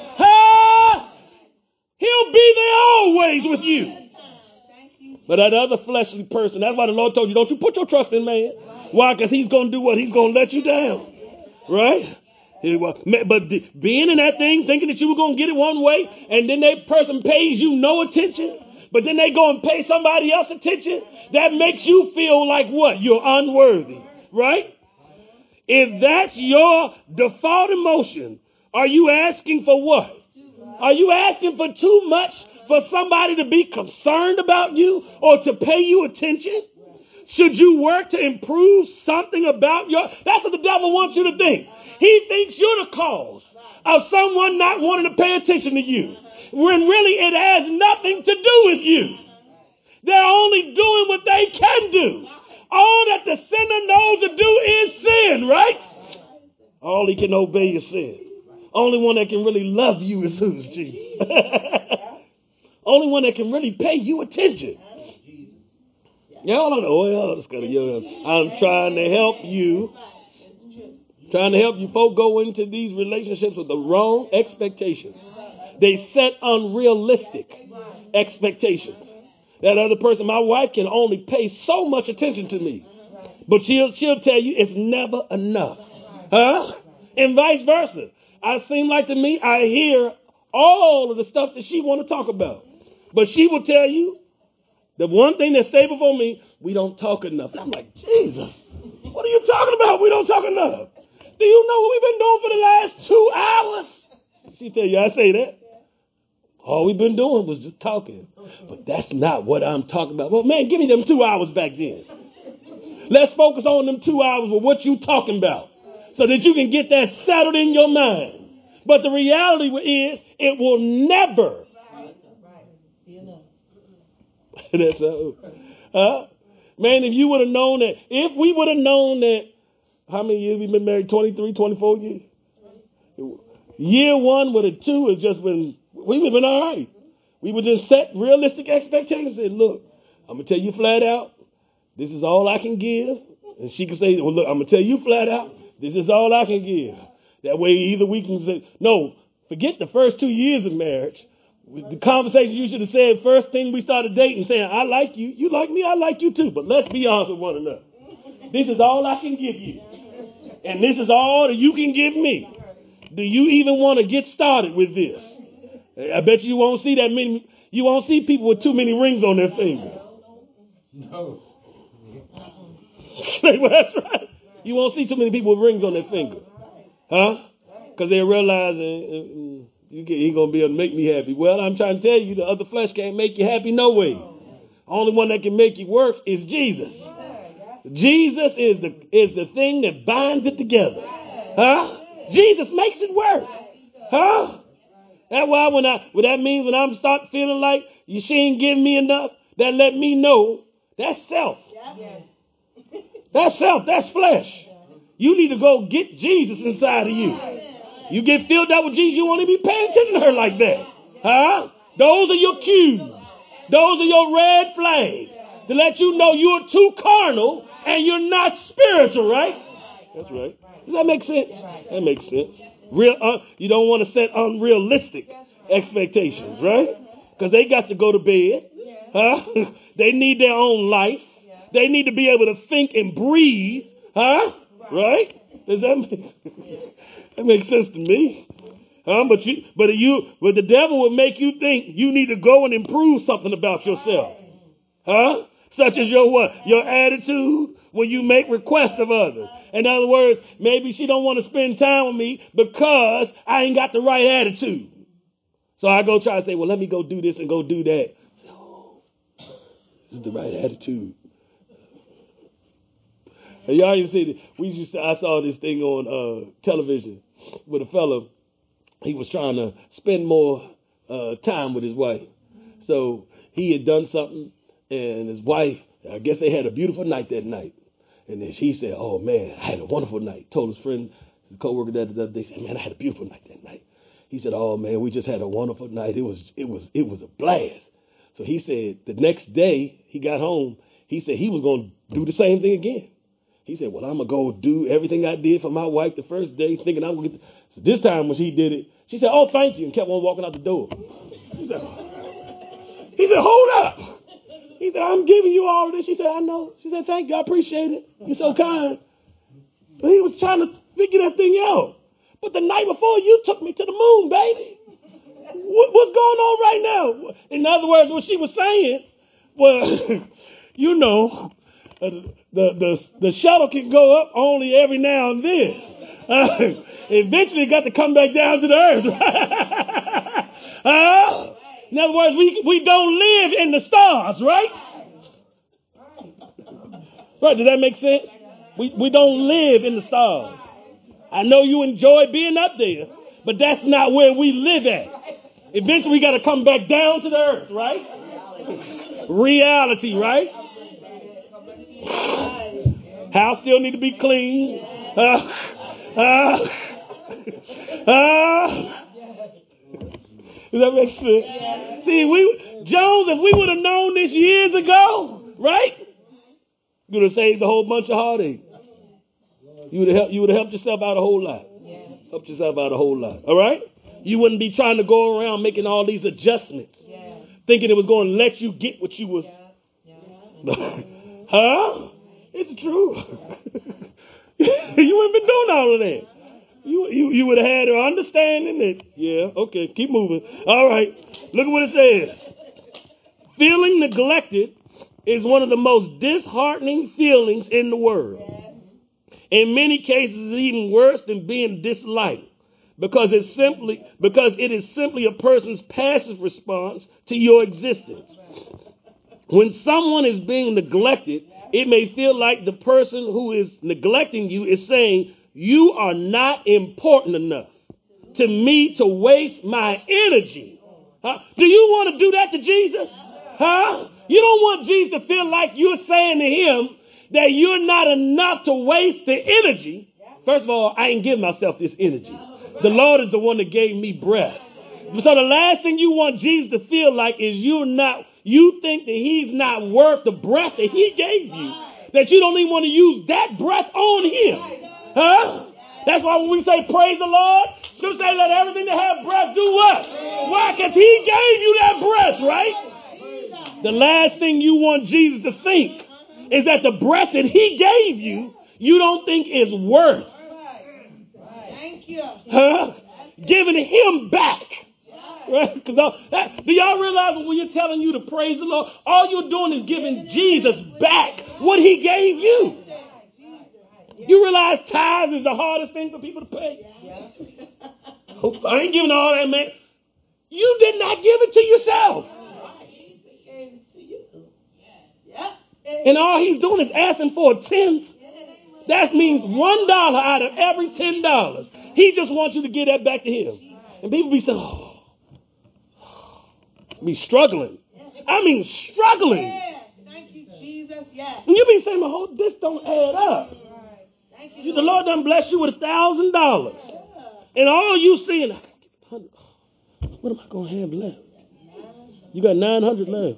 He'll be there always with you. But that other fleshly person, that's why the Lord told you, don't you put your trust in man. Why? Because he's going to do what? He's going to let you down. Right? But being in that thing, thinking that you were going to get it one way, and then that person pays you no attention, but then they go and pay somebody else attention, that makes you feel like what? You're unworthy. Right? If that's your default emotion, are you asking for what? Are you asking for too much for somebody to be concerned about you or to pay you attention? Should you work to improve something about that's what the devil wants you to think. He thinks you're the cause of someone not wanting to pay attention to you, when really it has nothing to do with you. They're only doing what they can do. All that the sinner knows to do is sin, right? All he can obey is sin. Only one that can really love you is who's Jesus. Only one that can really pay you attention. Y'all don't know. Well, I'm trying to help you. Trying to help you folk go into these relationships with the wrong expectations. They set unrealistic expectations. That other person, my wife, can only pay so much attention to me. But she'll tell you it's never enough. Huh? And vice versa. I seem like to me, I hear all of the stuff that she want to talk about. But she will tell you, the one thing that stay before me, we don't talk enough. I'm like, Jesus, what are you talking about? We don't talk enough. Do you know what we've been doing for the last 2 hours? She tell you, I say that. All we've been doing was just talking. But that's not what I'm talking about. Well, man, give me them 2 hours back then. Let's focus on them 2 hours with what you talking about, so that you can get that settled in your mind. But the reality is, it will never. That's man, if you would have known that, if we would have known that, how many years we've been married? 23, 24 years? Year one with a two has just been, we would have been all right. We would just set realistic expectations and say, look, I'm going to tell you flat out, this is all I can give. And she can say, well, look, I'm going to tell you flat out, this is all I can give. That way either we can say, no, forget the first 2 years of marriage. The conversation you should have said first thing we started dating, saying, I like you, you like me, I like you too, but let's be honest with one another. This is all I can give you. And this is all that you can give me. Do you even want to get started with this? I bet you won't see that many, you won't see people with too many rings on their finger. No. Well, that's right. You won't see too many people with rings on their finger. Huh? Because they realize he going to be able to make me happy. Well, I'm trying to tell you, the other flesh can't make you happy no way. Only one that can make you work is Jesus. Jesus is the thing that binds it together. Huh? Jesus makes it work. Huh? That's why what that means when I'm start feeling like she ain't giving me enough, that let me know that's self. That's self. That's flesh. You need to go get Jesus inside of you. You get filled up with Jesus, you won't even be paying attention to her like that. Huh? Those are your cues. Those are your red flags to let you know you're too carnal and you're not spiritual, right? That's right. Does that make sense? That makes sense. You don't want to set unrealistic expectations, right? Because they got to go to bed. Huh? They need their own life. They need to be able to think and breathe. Huh? Right? Does that make sense to me? But the devil will make you think you need to go and improve something about yourself. Huh? Such as your what? Your attitude when you make requests of others. In other words, maybe she don't want to spend time with me because I ain't got the right attitude. So I go try to say, well, let me go do this and go do that. Oh, this is the right attitude. And y'all even see that I saw this thing on television with a fella. He was trying to spend more time with his wife. So he had done something, and his wife, I guess they had a beautiful night that night. And then he said, oh, man, I had a wonderful night. Told his friend, his co-worker the other day, said, man, I had a beautiful night that night. He said, oh, man, we just had a wonderful night. It was a blast. So he said the next day he got home, he said he was going to do the same thing again. He said, well, I'm going to go do everything I did for my wife the first day, thinking I'm going to get So this time when she did it, she said, oh, thank you, and kept on walking out the door. He said, hold up. He said, I'm giving you all of this. She said, I know. She said, thank you. I appreciate it. You're so kind. But he was trying to figure that thing out. But the night before, you took me to the moon, baby. What's going on right now? In other words, what she was saying was, you know, the shuttle can go up only every now and then. Eventually, it got to come back down to the earth. In other words, we don't live in the stars, right? Right, does that make sense? We don't live in the stars. I know you enjoy being up there, but that's not where we live at. Eventually, we got to come back down to the earth, right? Reality, right? House still need to be clean. Does that make sense? See, Jones, if we would have known this years ago, right? You would have saved a whole bunch of heartache. You would have helped yourself out a whole lot. Helped yourself out a whole lot. All right? You wouldn't be trying to go around making all these adjustments, thinking it was going to let you get what you was. Huh? It's true. You wouldn't been doing all of that. You would have had an understanding that, okay, keep moving. All right, look at what it says. Feeling neglected is one of the most disheartening feelings in the world. In many cases, it's even worse than being disliked because it is simply a person's passive response to your existence. When someone is being neglected, it may feel like the person who is neglecting you is saying, you are not important enough to me to waste my energy. Huh? Do you want to do that to Jesus? Huh? You don't want Jesus to feel like you're saying to him that you're not enough to waste the energy. First of all, I ain't give myself this energy. The Lord is the one that gave me breath. So the last thing you want Jesus to feel like is you think that he's not worth the breath that he gave you, that you don't even want to use that breath on him. Huh? That's why when we say praise the Lord, Scripture say let everything that have breath do what? Why? Because he gave you that breath, right? The last thing you want Jesus to think is that the breath that he gave you, you don't think is worth. Thank you. Huh? Giving him back. Right? Do y'all realize when you're telling you to praise the Lord, all you're doing is giving Jesus back what he gave you. You realize tithes is the hardest thing for people to pay? I ain't giving all that, man. You did not give it to yourself. And all he's doing is asking for a tenth. That means $1 out of every $10. He just wants you to give that back to him. And people be saying, be struggling. I mean, struggling. Thank you, Jesus. And you be saying, this don't add up. The Lord done bless you with $1,000. And all you seeing, what am I going to have left? You got 900 left.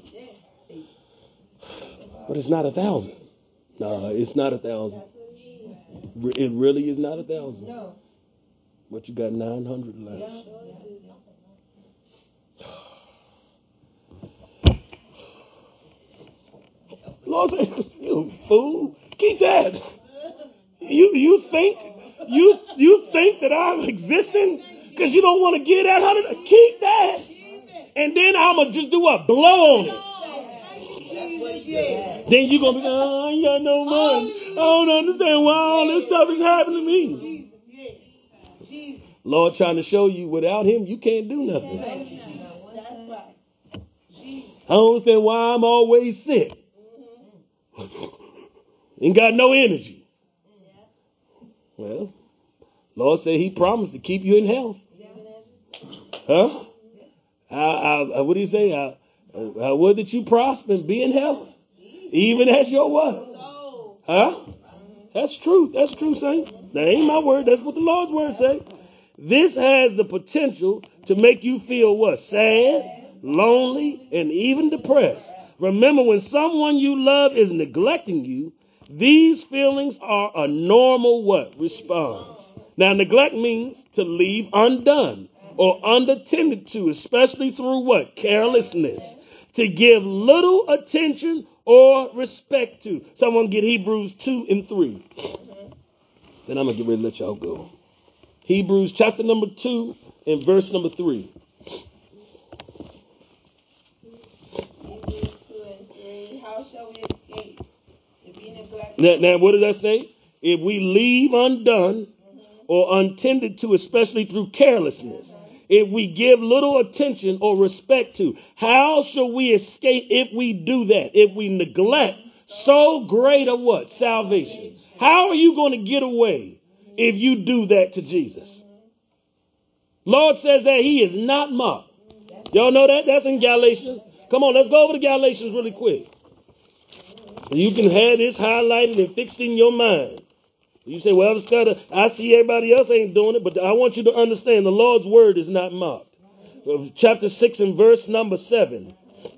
But it's not 1,000. No, it's not 1,000. It really is not 1,000. No. But you got 900 left. Lord said, you fool, keep that. You think that I'm existing because you don't want to give that 100? Keep that. And then I'm going to just do what? Blow on it. Then you're going to be, I ain't got no money. I don't understand why all this stuff is happening to me. Lord trying to show you without him, you can't do nothing. I don't understand why I'm always sick. Ain't got no energy. Well, Lord said he promised to keep you in health. Huh? What did he say? Would that you prosper and be in health? Even as your what? Huh? That's true. That's true, saint. That ain't my word. That's what the Lord's word say. This has the potential to make you feel what? Sad, lonely, and even depressed. Remember, when someone you love is neglecting you, these feelings are a normal what? Response. Now, neglect means to leave undone or unattended to, especially through what? Carelessness. To give little attention or respect to. Someone get Hebrews 2 and 3. Then I'm going to get ready to let y'all go. Hebrews chapter number 2 and verse number 3. Hebrews 2 and 3. How shall we escape if we neglect? Now, what does that say? If we leave undone or untended to, especially through carelessness. If we give little attention or respect to, how shall we escape if we do that? If we neglect so great a what? Salvation. How are you going to get away if you do that to Jesus? Lord says that he is not mocked. Y'all know that? That's in Galatians. Come on, let's go over to Galatians really quick. You can have this highlighted and fixed in your mind. You say, well, Scott, I see everybody else ain't doing it, but I want you to understand the Lord's word is not mocked. Chapter 6 and verse number 7.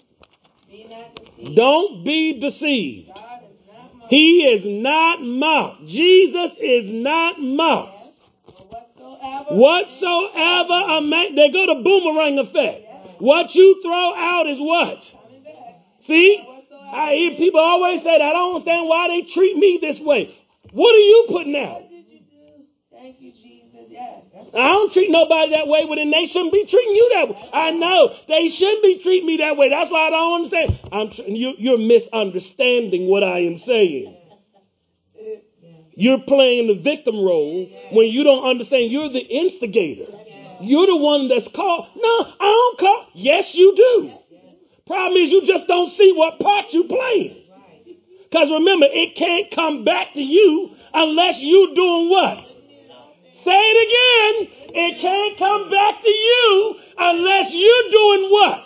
Don't be deceived. He is not mocked. Jesus is not mocked. Whatsoever a man, they go to boomerang effect. What you throw out is what? See? I hear people always say that. I don't understand why they treat me this way. What are you putting out? Thank you, Jesus. Yes. I don't treat nobody that way, but then they shouldn't be treating you that way. I know they shouldn't be treating me that way. That's why I don't understand. You're misunderstanding what I am saying. You're playing the victim role when you don't understand. You're the instigator. You're the one that's called. No, I don't call. Yes, you do. Problem is you just don't see what part you're playing. Because remember, it can't come back to you unless you're doing what? Say it again. It can't come back to you unless you're doing what?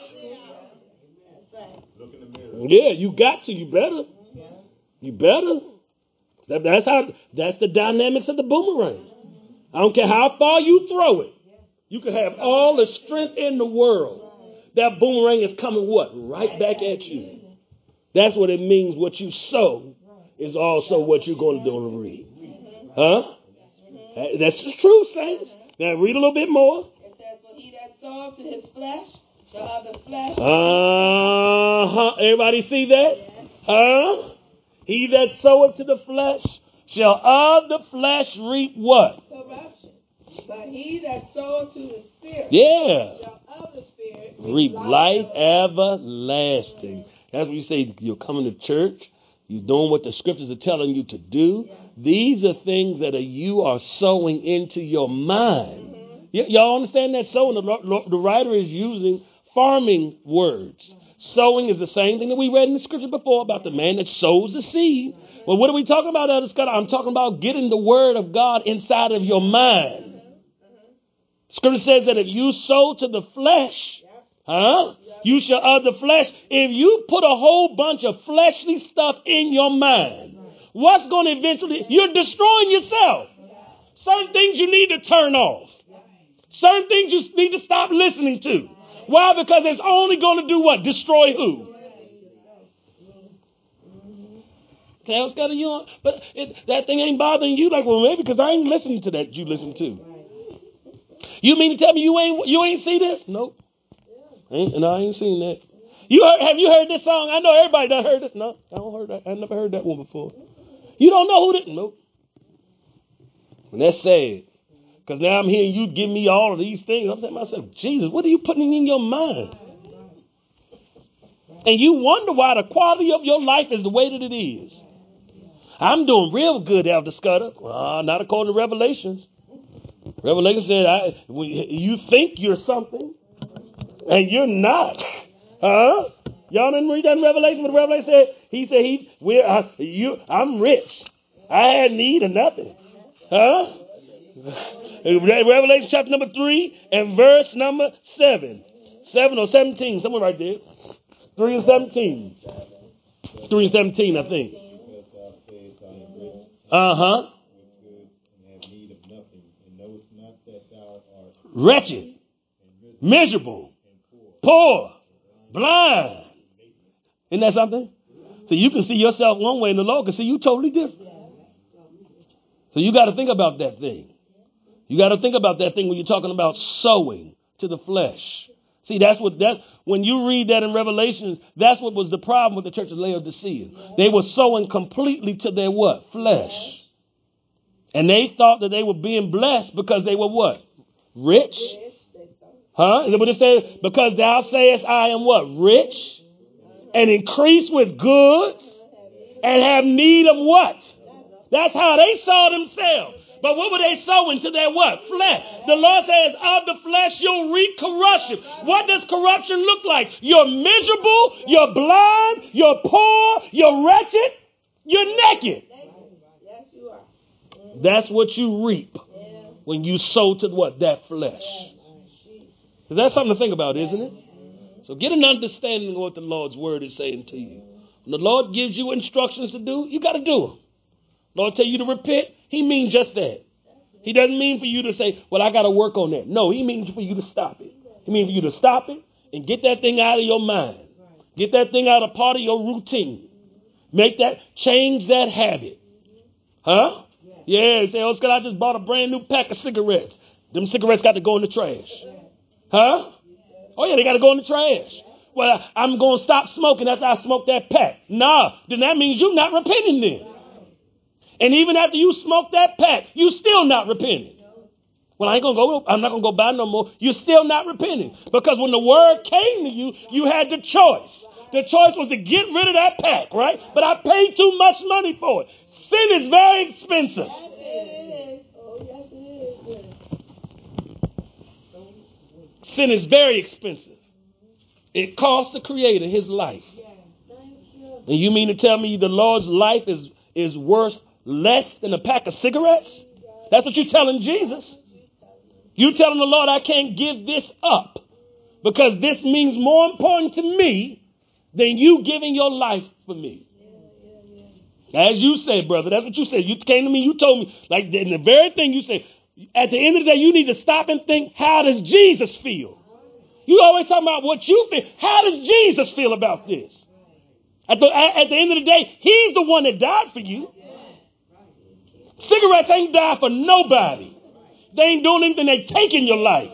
Yeah, you got to. You better. You better. That's the dynamics of the boomerang. I don't care how far you throw it. You can have all the strength in the world. That boomerang is coming what? Right back at you. That's what it means. What you sow is also what you're going to do and reap. Huh? That's the truth, saints. Now read a little bit more. It says, for he that soweth to his flesh shall of the flesh. Everybody see that? Huh? He that soweth to the flesh shall of the flesh reap what? Corruption. But he that soweth to the spirit shall of the spirit reap life everlasting. That's what you say. You're coming to church. You're doing what the scriptures are telling you to do. These are things that you are sowing into your mind. Y'all understand that sowing? The writer is using farming words. Sowing is the same thing that we read in the scripture before about the man that sows the seed. Well, what are we talking about, Elder Scott? I'm talking about getting the word of God inside of your mind. Scripture says that if you sow to the flesh, you shall of the flesh. If you put a whole bunch of fleshly stuff in your mind, what's going to eventually, you're destroying yourself. Certain things you need to turn off. Certain things you need to stop listening to. Why? Because it's only going to do what? Destroy who? But that thing ain't bothering you. Like, well, maybe because I ain't listening to that you listen to. You mean to tell me you ain't see this? Nope. No, I ain't seen that. Have you heard this song? I know everybody done heard this. No, I don't heard that. I never heard that one before. You don't know who this? Nope. And that's sad. Because now I'm hearing you give me all of these things. I'm saying to myself, Jesus, what are you putting in your mind? And you wonder why the quality of your life is the way that it is. I'm doing real good, Elder Scudder. Not according to Revelations. Revelation said, you think you're something. And you're not. Huh? Y'all didn't read that in Revelation? What Revelation said? He said, I'm rich. I had need of nothing. Huh? Revelation chapter number 3 and verse number 7. 7 or 17. Somewhere right there. 3 and 17. 3 and 17, I think. Uh-huh. Wretched, miserable, poor, blind. Isn't that something? So you can see yourself one way and the Lord can see you totally different. So you got to think about that thing. You got to think about that thing when you're talking about sowing to the flesh. See, that's when you read that in Revelations, that's what was the problem with the church of Laodicea. They were sowing completely to their what? Flesh. And they thought that they were being blessed because they were what? Rich? Huh? Is that what it says? Because thou sayest, I am what? Rich? And increase with goods? And have need of what? That's how they saw themselves. But what were they sowing to their what? Flesh. The Lord says, of the flesh you'll reap corruption. What does corruption look like? You're miserable, you're blind, you're poor, you're wretched, you're naked. Yes, you are. That's what you reap when you sow to what? That flesh. Is that something to think about, isn't it? So get an understanding of what the Lord's word is saying to you. When the Lord gives you instructions to do, you got to do them. Lord tell you to repent, he means just that. He doesn't mean for you to say, well, I got to work on that. No, he means for you to stop it. He means for you to stop it and get that thing out of your mind. Get that thing out of part of your routine. Change that habit. Huh? Yeah, say, oh, Scott, I just bought a brand new pack of cigarettes. Them cigarettes got to go in the trash. Huh? Oh, yeah, they got to go in the trash. Well, I'm going to stop smoking after I smoke that pack. Nah, then that means you're not repenting then. And even after you smoke that pack, you still not repenting. Well, I'm not going to go buy no more. You're still not repenting. Because when the word came to you, you had the choice. The choice was to get rid of that pack, right? But I paid too much money for it. Sin is very expensive. Yes, it is. Oh, yes, it is. Sin is very expensive. It cost the Creator his life. And you mean to tell me the Lord's life is worth less than a pack of cigarettes? That's what you're telling Jesus. You're telling the Lord, I can't give this up because this means more important to me than you giving your life for me. As you said, brother, that's what you said. You came to me, you told me, like in the very thing you said, at the end of the day, you need to stop and think, how does Jesus feel? You always talking about what you feel. How does Jesus feel about this? At the end of the day, he's the one that died for you. Cigarettes ain't died for nobody. They ain't doing anything. They taking your life.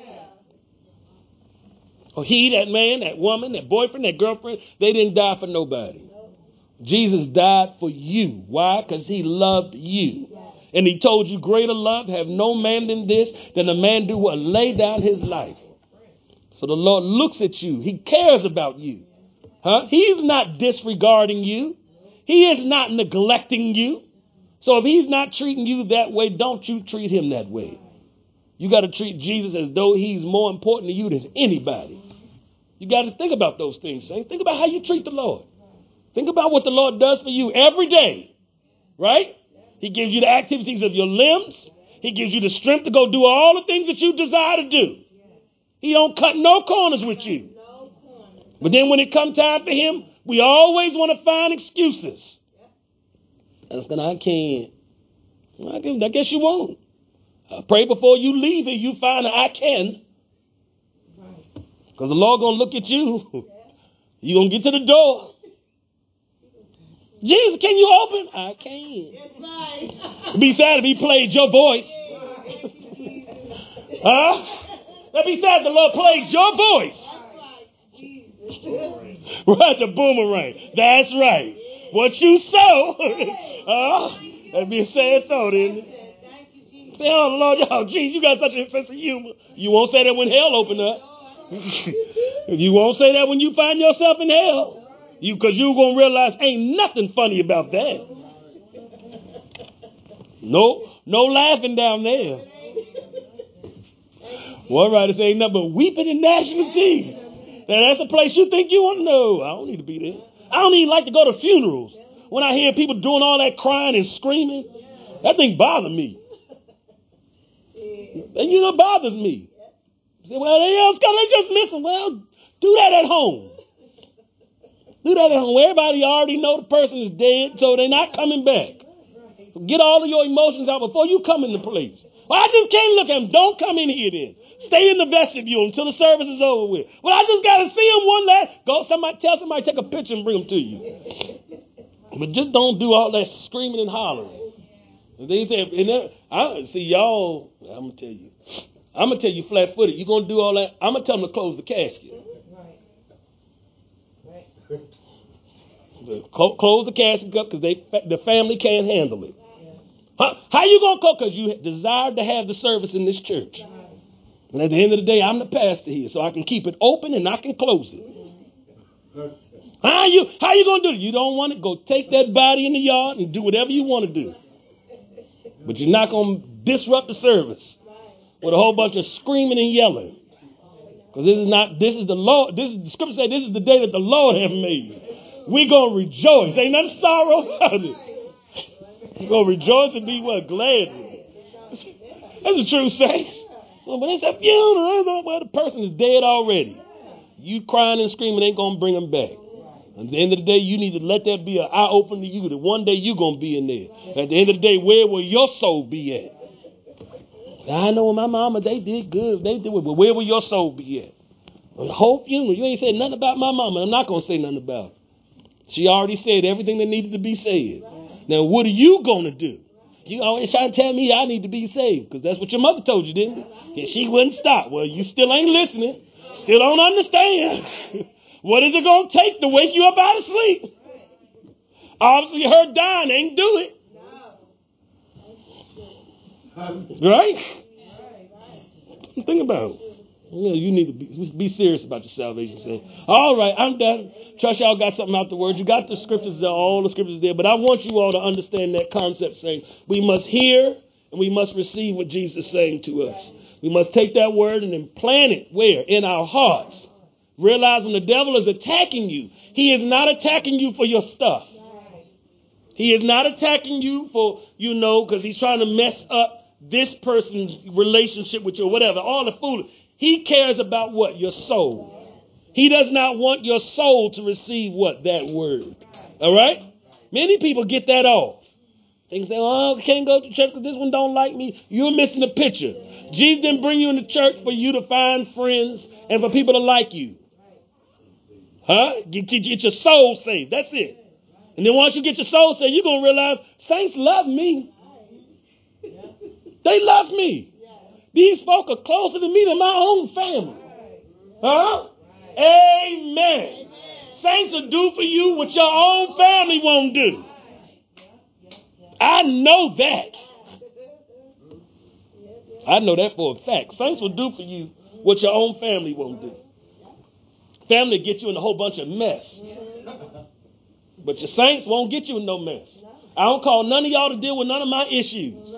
Or he, that man, that woman, that boyfriend, that girlfriend, they didn't die for nobody. Jesus died for you. Why? Because he loved you. And he told you, greater love have no man than this, than a man do what? Lay down his life. So the Lord looks at you. He cares about you. Huh? He's not disregarding you. He is not neglecting you. So if he's not treating you that way, don't you treat him that way. You got to treat Jesus as though he's more important to you than anybody. You got to think about those things, saints. Think about how you treat the Lord. Think about what the Lord does for you every day, right? He gives you the activities of your limbs. He gives you the strength to go do all the things that you desire to do. He don't cut no corners with you. But then when it comes time for him, we always want to find excuses. I can't. I guess you won't. I pray before you leave here, you find that I can. Because the Lord going to look at you. You're going to get to the door. Jesus, can you open? I can. It'd be sad if he played your voice. Huh? That'd be sad if the Lord played your voice. Right, the boomerang. That's right. What you sow. That'd be a sad thought, isn't it? Say, oh, Lord, oh, geez, you got such a sense of humor. You won't say that when hell open up. You won't say that when you find yourself in hell. Because you're going to realize ain't nothing funny about that. No laughing down there. One writer say ain't nothing but weeping and gnashing of teeth. Now that's a place you think you want to know. I don't need to be there. I don't even like to go to funerals. When I hear people doing all that crying and screaming, that thing bothers me. And it bothers me. I say, well, they just missing. Well, do that at home. Do that at home. Everybody already know the person is dead, so they're not coming back. So get all of your emotions out before you come in the place. Well, I just can't look at him. Don't come in here then. Stay in the vestibule until the service is over with. Well, I just got to see him one last. Go, tell somebody, take a picture and bring him to you. But just don't do all that screaming and hollering. They say, I see y'all. I'm gonna tell you flat-footed. You're gonna do all that. I'm gonna tell them to close the casket. Close the casket up because the family can't handle it. How you gonna close? Because you desired to have the service in this church. And at the end of the day, I'm the pastor here, so I can keep it open and I can close it. How you gonna do it? You don't want to go take that body in the yard and do whatever you want to do. But you're not gonna disrupt the service with a whole bunch of screaming and yelling. Because this is the Lord. The scripture says this is the day that the Lord have made. We're gonna rejoice. Ain't nothing sorrow about it. We're gonna rejoice and be what? Glad. That's a true saint. Well, but it's a funeral. Well, the person is dead already. You crying and screaming ain't gonna bring them back. At the end of the day, you need to let that be an eye open to you that one day you're going to be in there. At the end of the day, where will your soul be at? I know my mama, they did good. They did it, but where will your soul be at? The whole funeral, you ain't said nothing about my mama. I'm not going to say nothing about her. She already said everything that needed to be said. Now, what are you going to do? You always trying to tell me I need to be saved because that's what your mother told you, didn't it? And she wouldn't stop. Well, you still ain't listening. Still don't understand. What is it going to take to wake you up out of sleep? Obviously, her dying ain't do it. Right? Think about it. You need to be serious about your salvation. Say, all right, I'm done. Trust y'all got something out the word. You got the scriptures there, all the scriptures there. But I want you all to understand that concept saying we must hear and we must receive what Jesus is saying to us. We must take that word and implant it where? In our hearts. Realize when the devil is attacking you, he is not attacking you for your stuff. He is not attacking you for, because he's trying to mess up this person's relationship with you or whatever. All the food. He cares about what? Your soul. He does not want your soul to receive what? That word. All right? Many people get that off. They say, I can't go to church because this one don't like me. You're missing the picture. Jesus didn't bring you into church for you to find friends and for people to like you. Get your soul saved. That's it. And then once you get your soul saved, you're going to realize saints love me. They love me. These folk are closer to me than my own family. Amen. Saints will do for you what your own family won't do. I know that. I know that for a fact. Saints will do for you what your own family won't do. Family get you in a whole bunch of mess. But your saints won't get you in no mess. I don't call none of y'all to deal with none of my issues.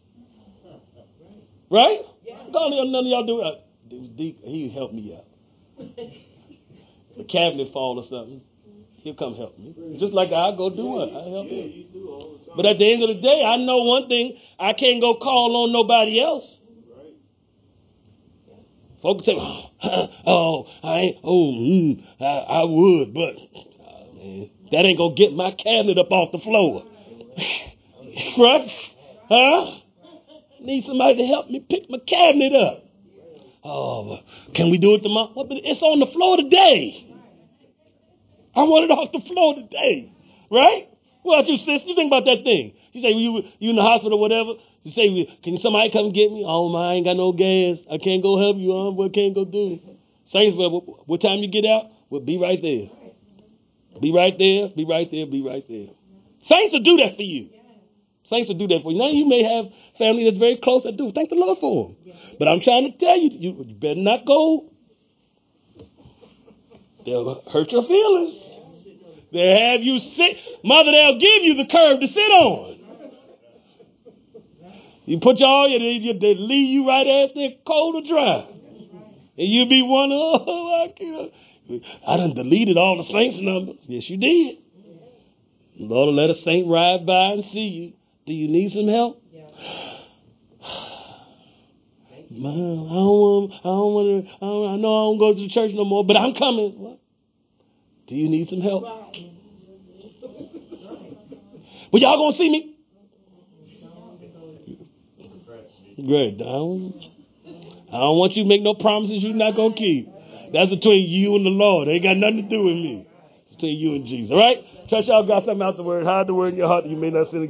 Right? None of y'all do it. He help me out. The cabinet fall or something. He'll come help me. Just like I'll go do what? I help him. But at the end of the day, I know one thing. I can't go call on nobody else. Folks say, I would, but man, that ain't going to get my cabinet up off the floor. Right? Need somebody to help me pick my cabinet up. Oh, can we do it tomorrow? Well, but it's on the floor today. I want it off the floor today. Right? What about you, sis? You think about that thing. You say you in the hospital or whatever. You say, can somebody come get me? Oh, I ain't got no gas. I can't go help you. What can't go do? Saints, what time you get out? Well, be right there. Be right there. Be right there. Be right there. Saints will do that for you. Saints will do that for you. Now, you may have family that's very close that do. Thank the Lord for them. But I'm trying to tell you, you better not go. They'll hurt your feelings. They'll have you sit. Mother, they'll give you the curb to sit on. You put they leave you right out there cold or dry. And you'll be wondering, I done deleted all the saints' numbers. Yes, you did. Lord will let a saint ride by and see you. Do you need some help? Man, I know I don't go to the church no more, but I'm coming. What? Do you need some help? Well, y'all gonna see me? Great. I don't want you to make no promises you're not going to keep. That's between you and the Lord. It ain't got nothing to do with me. It's between you and Jesus. All right? Trust y'all got something out the word. Hide the word in your heart that you may not sin against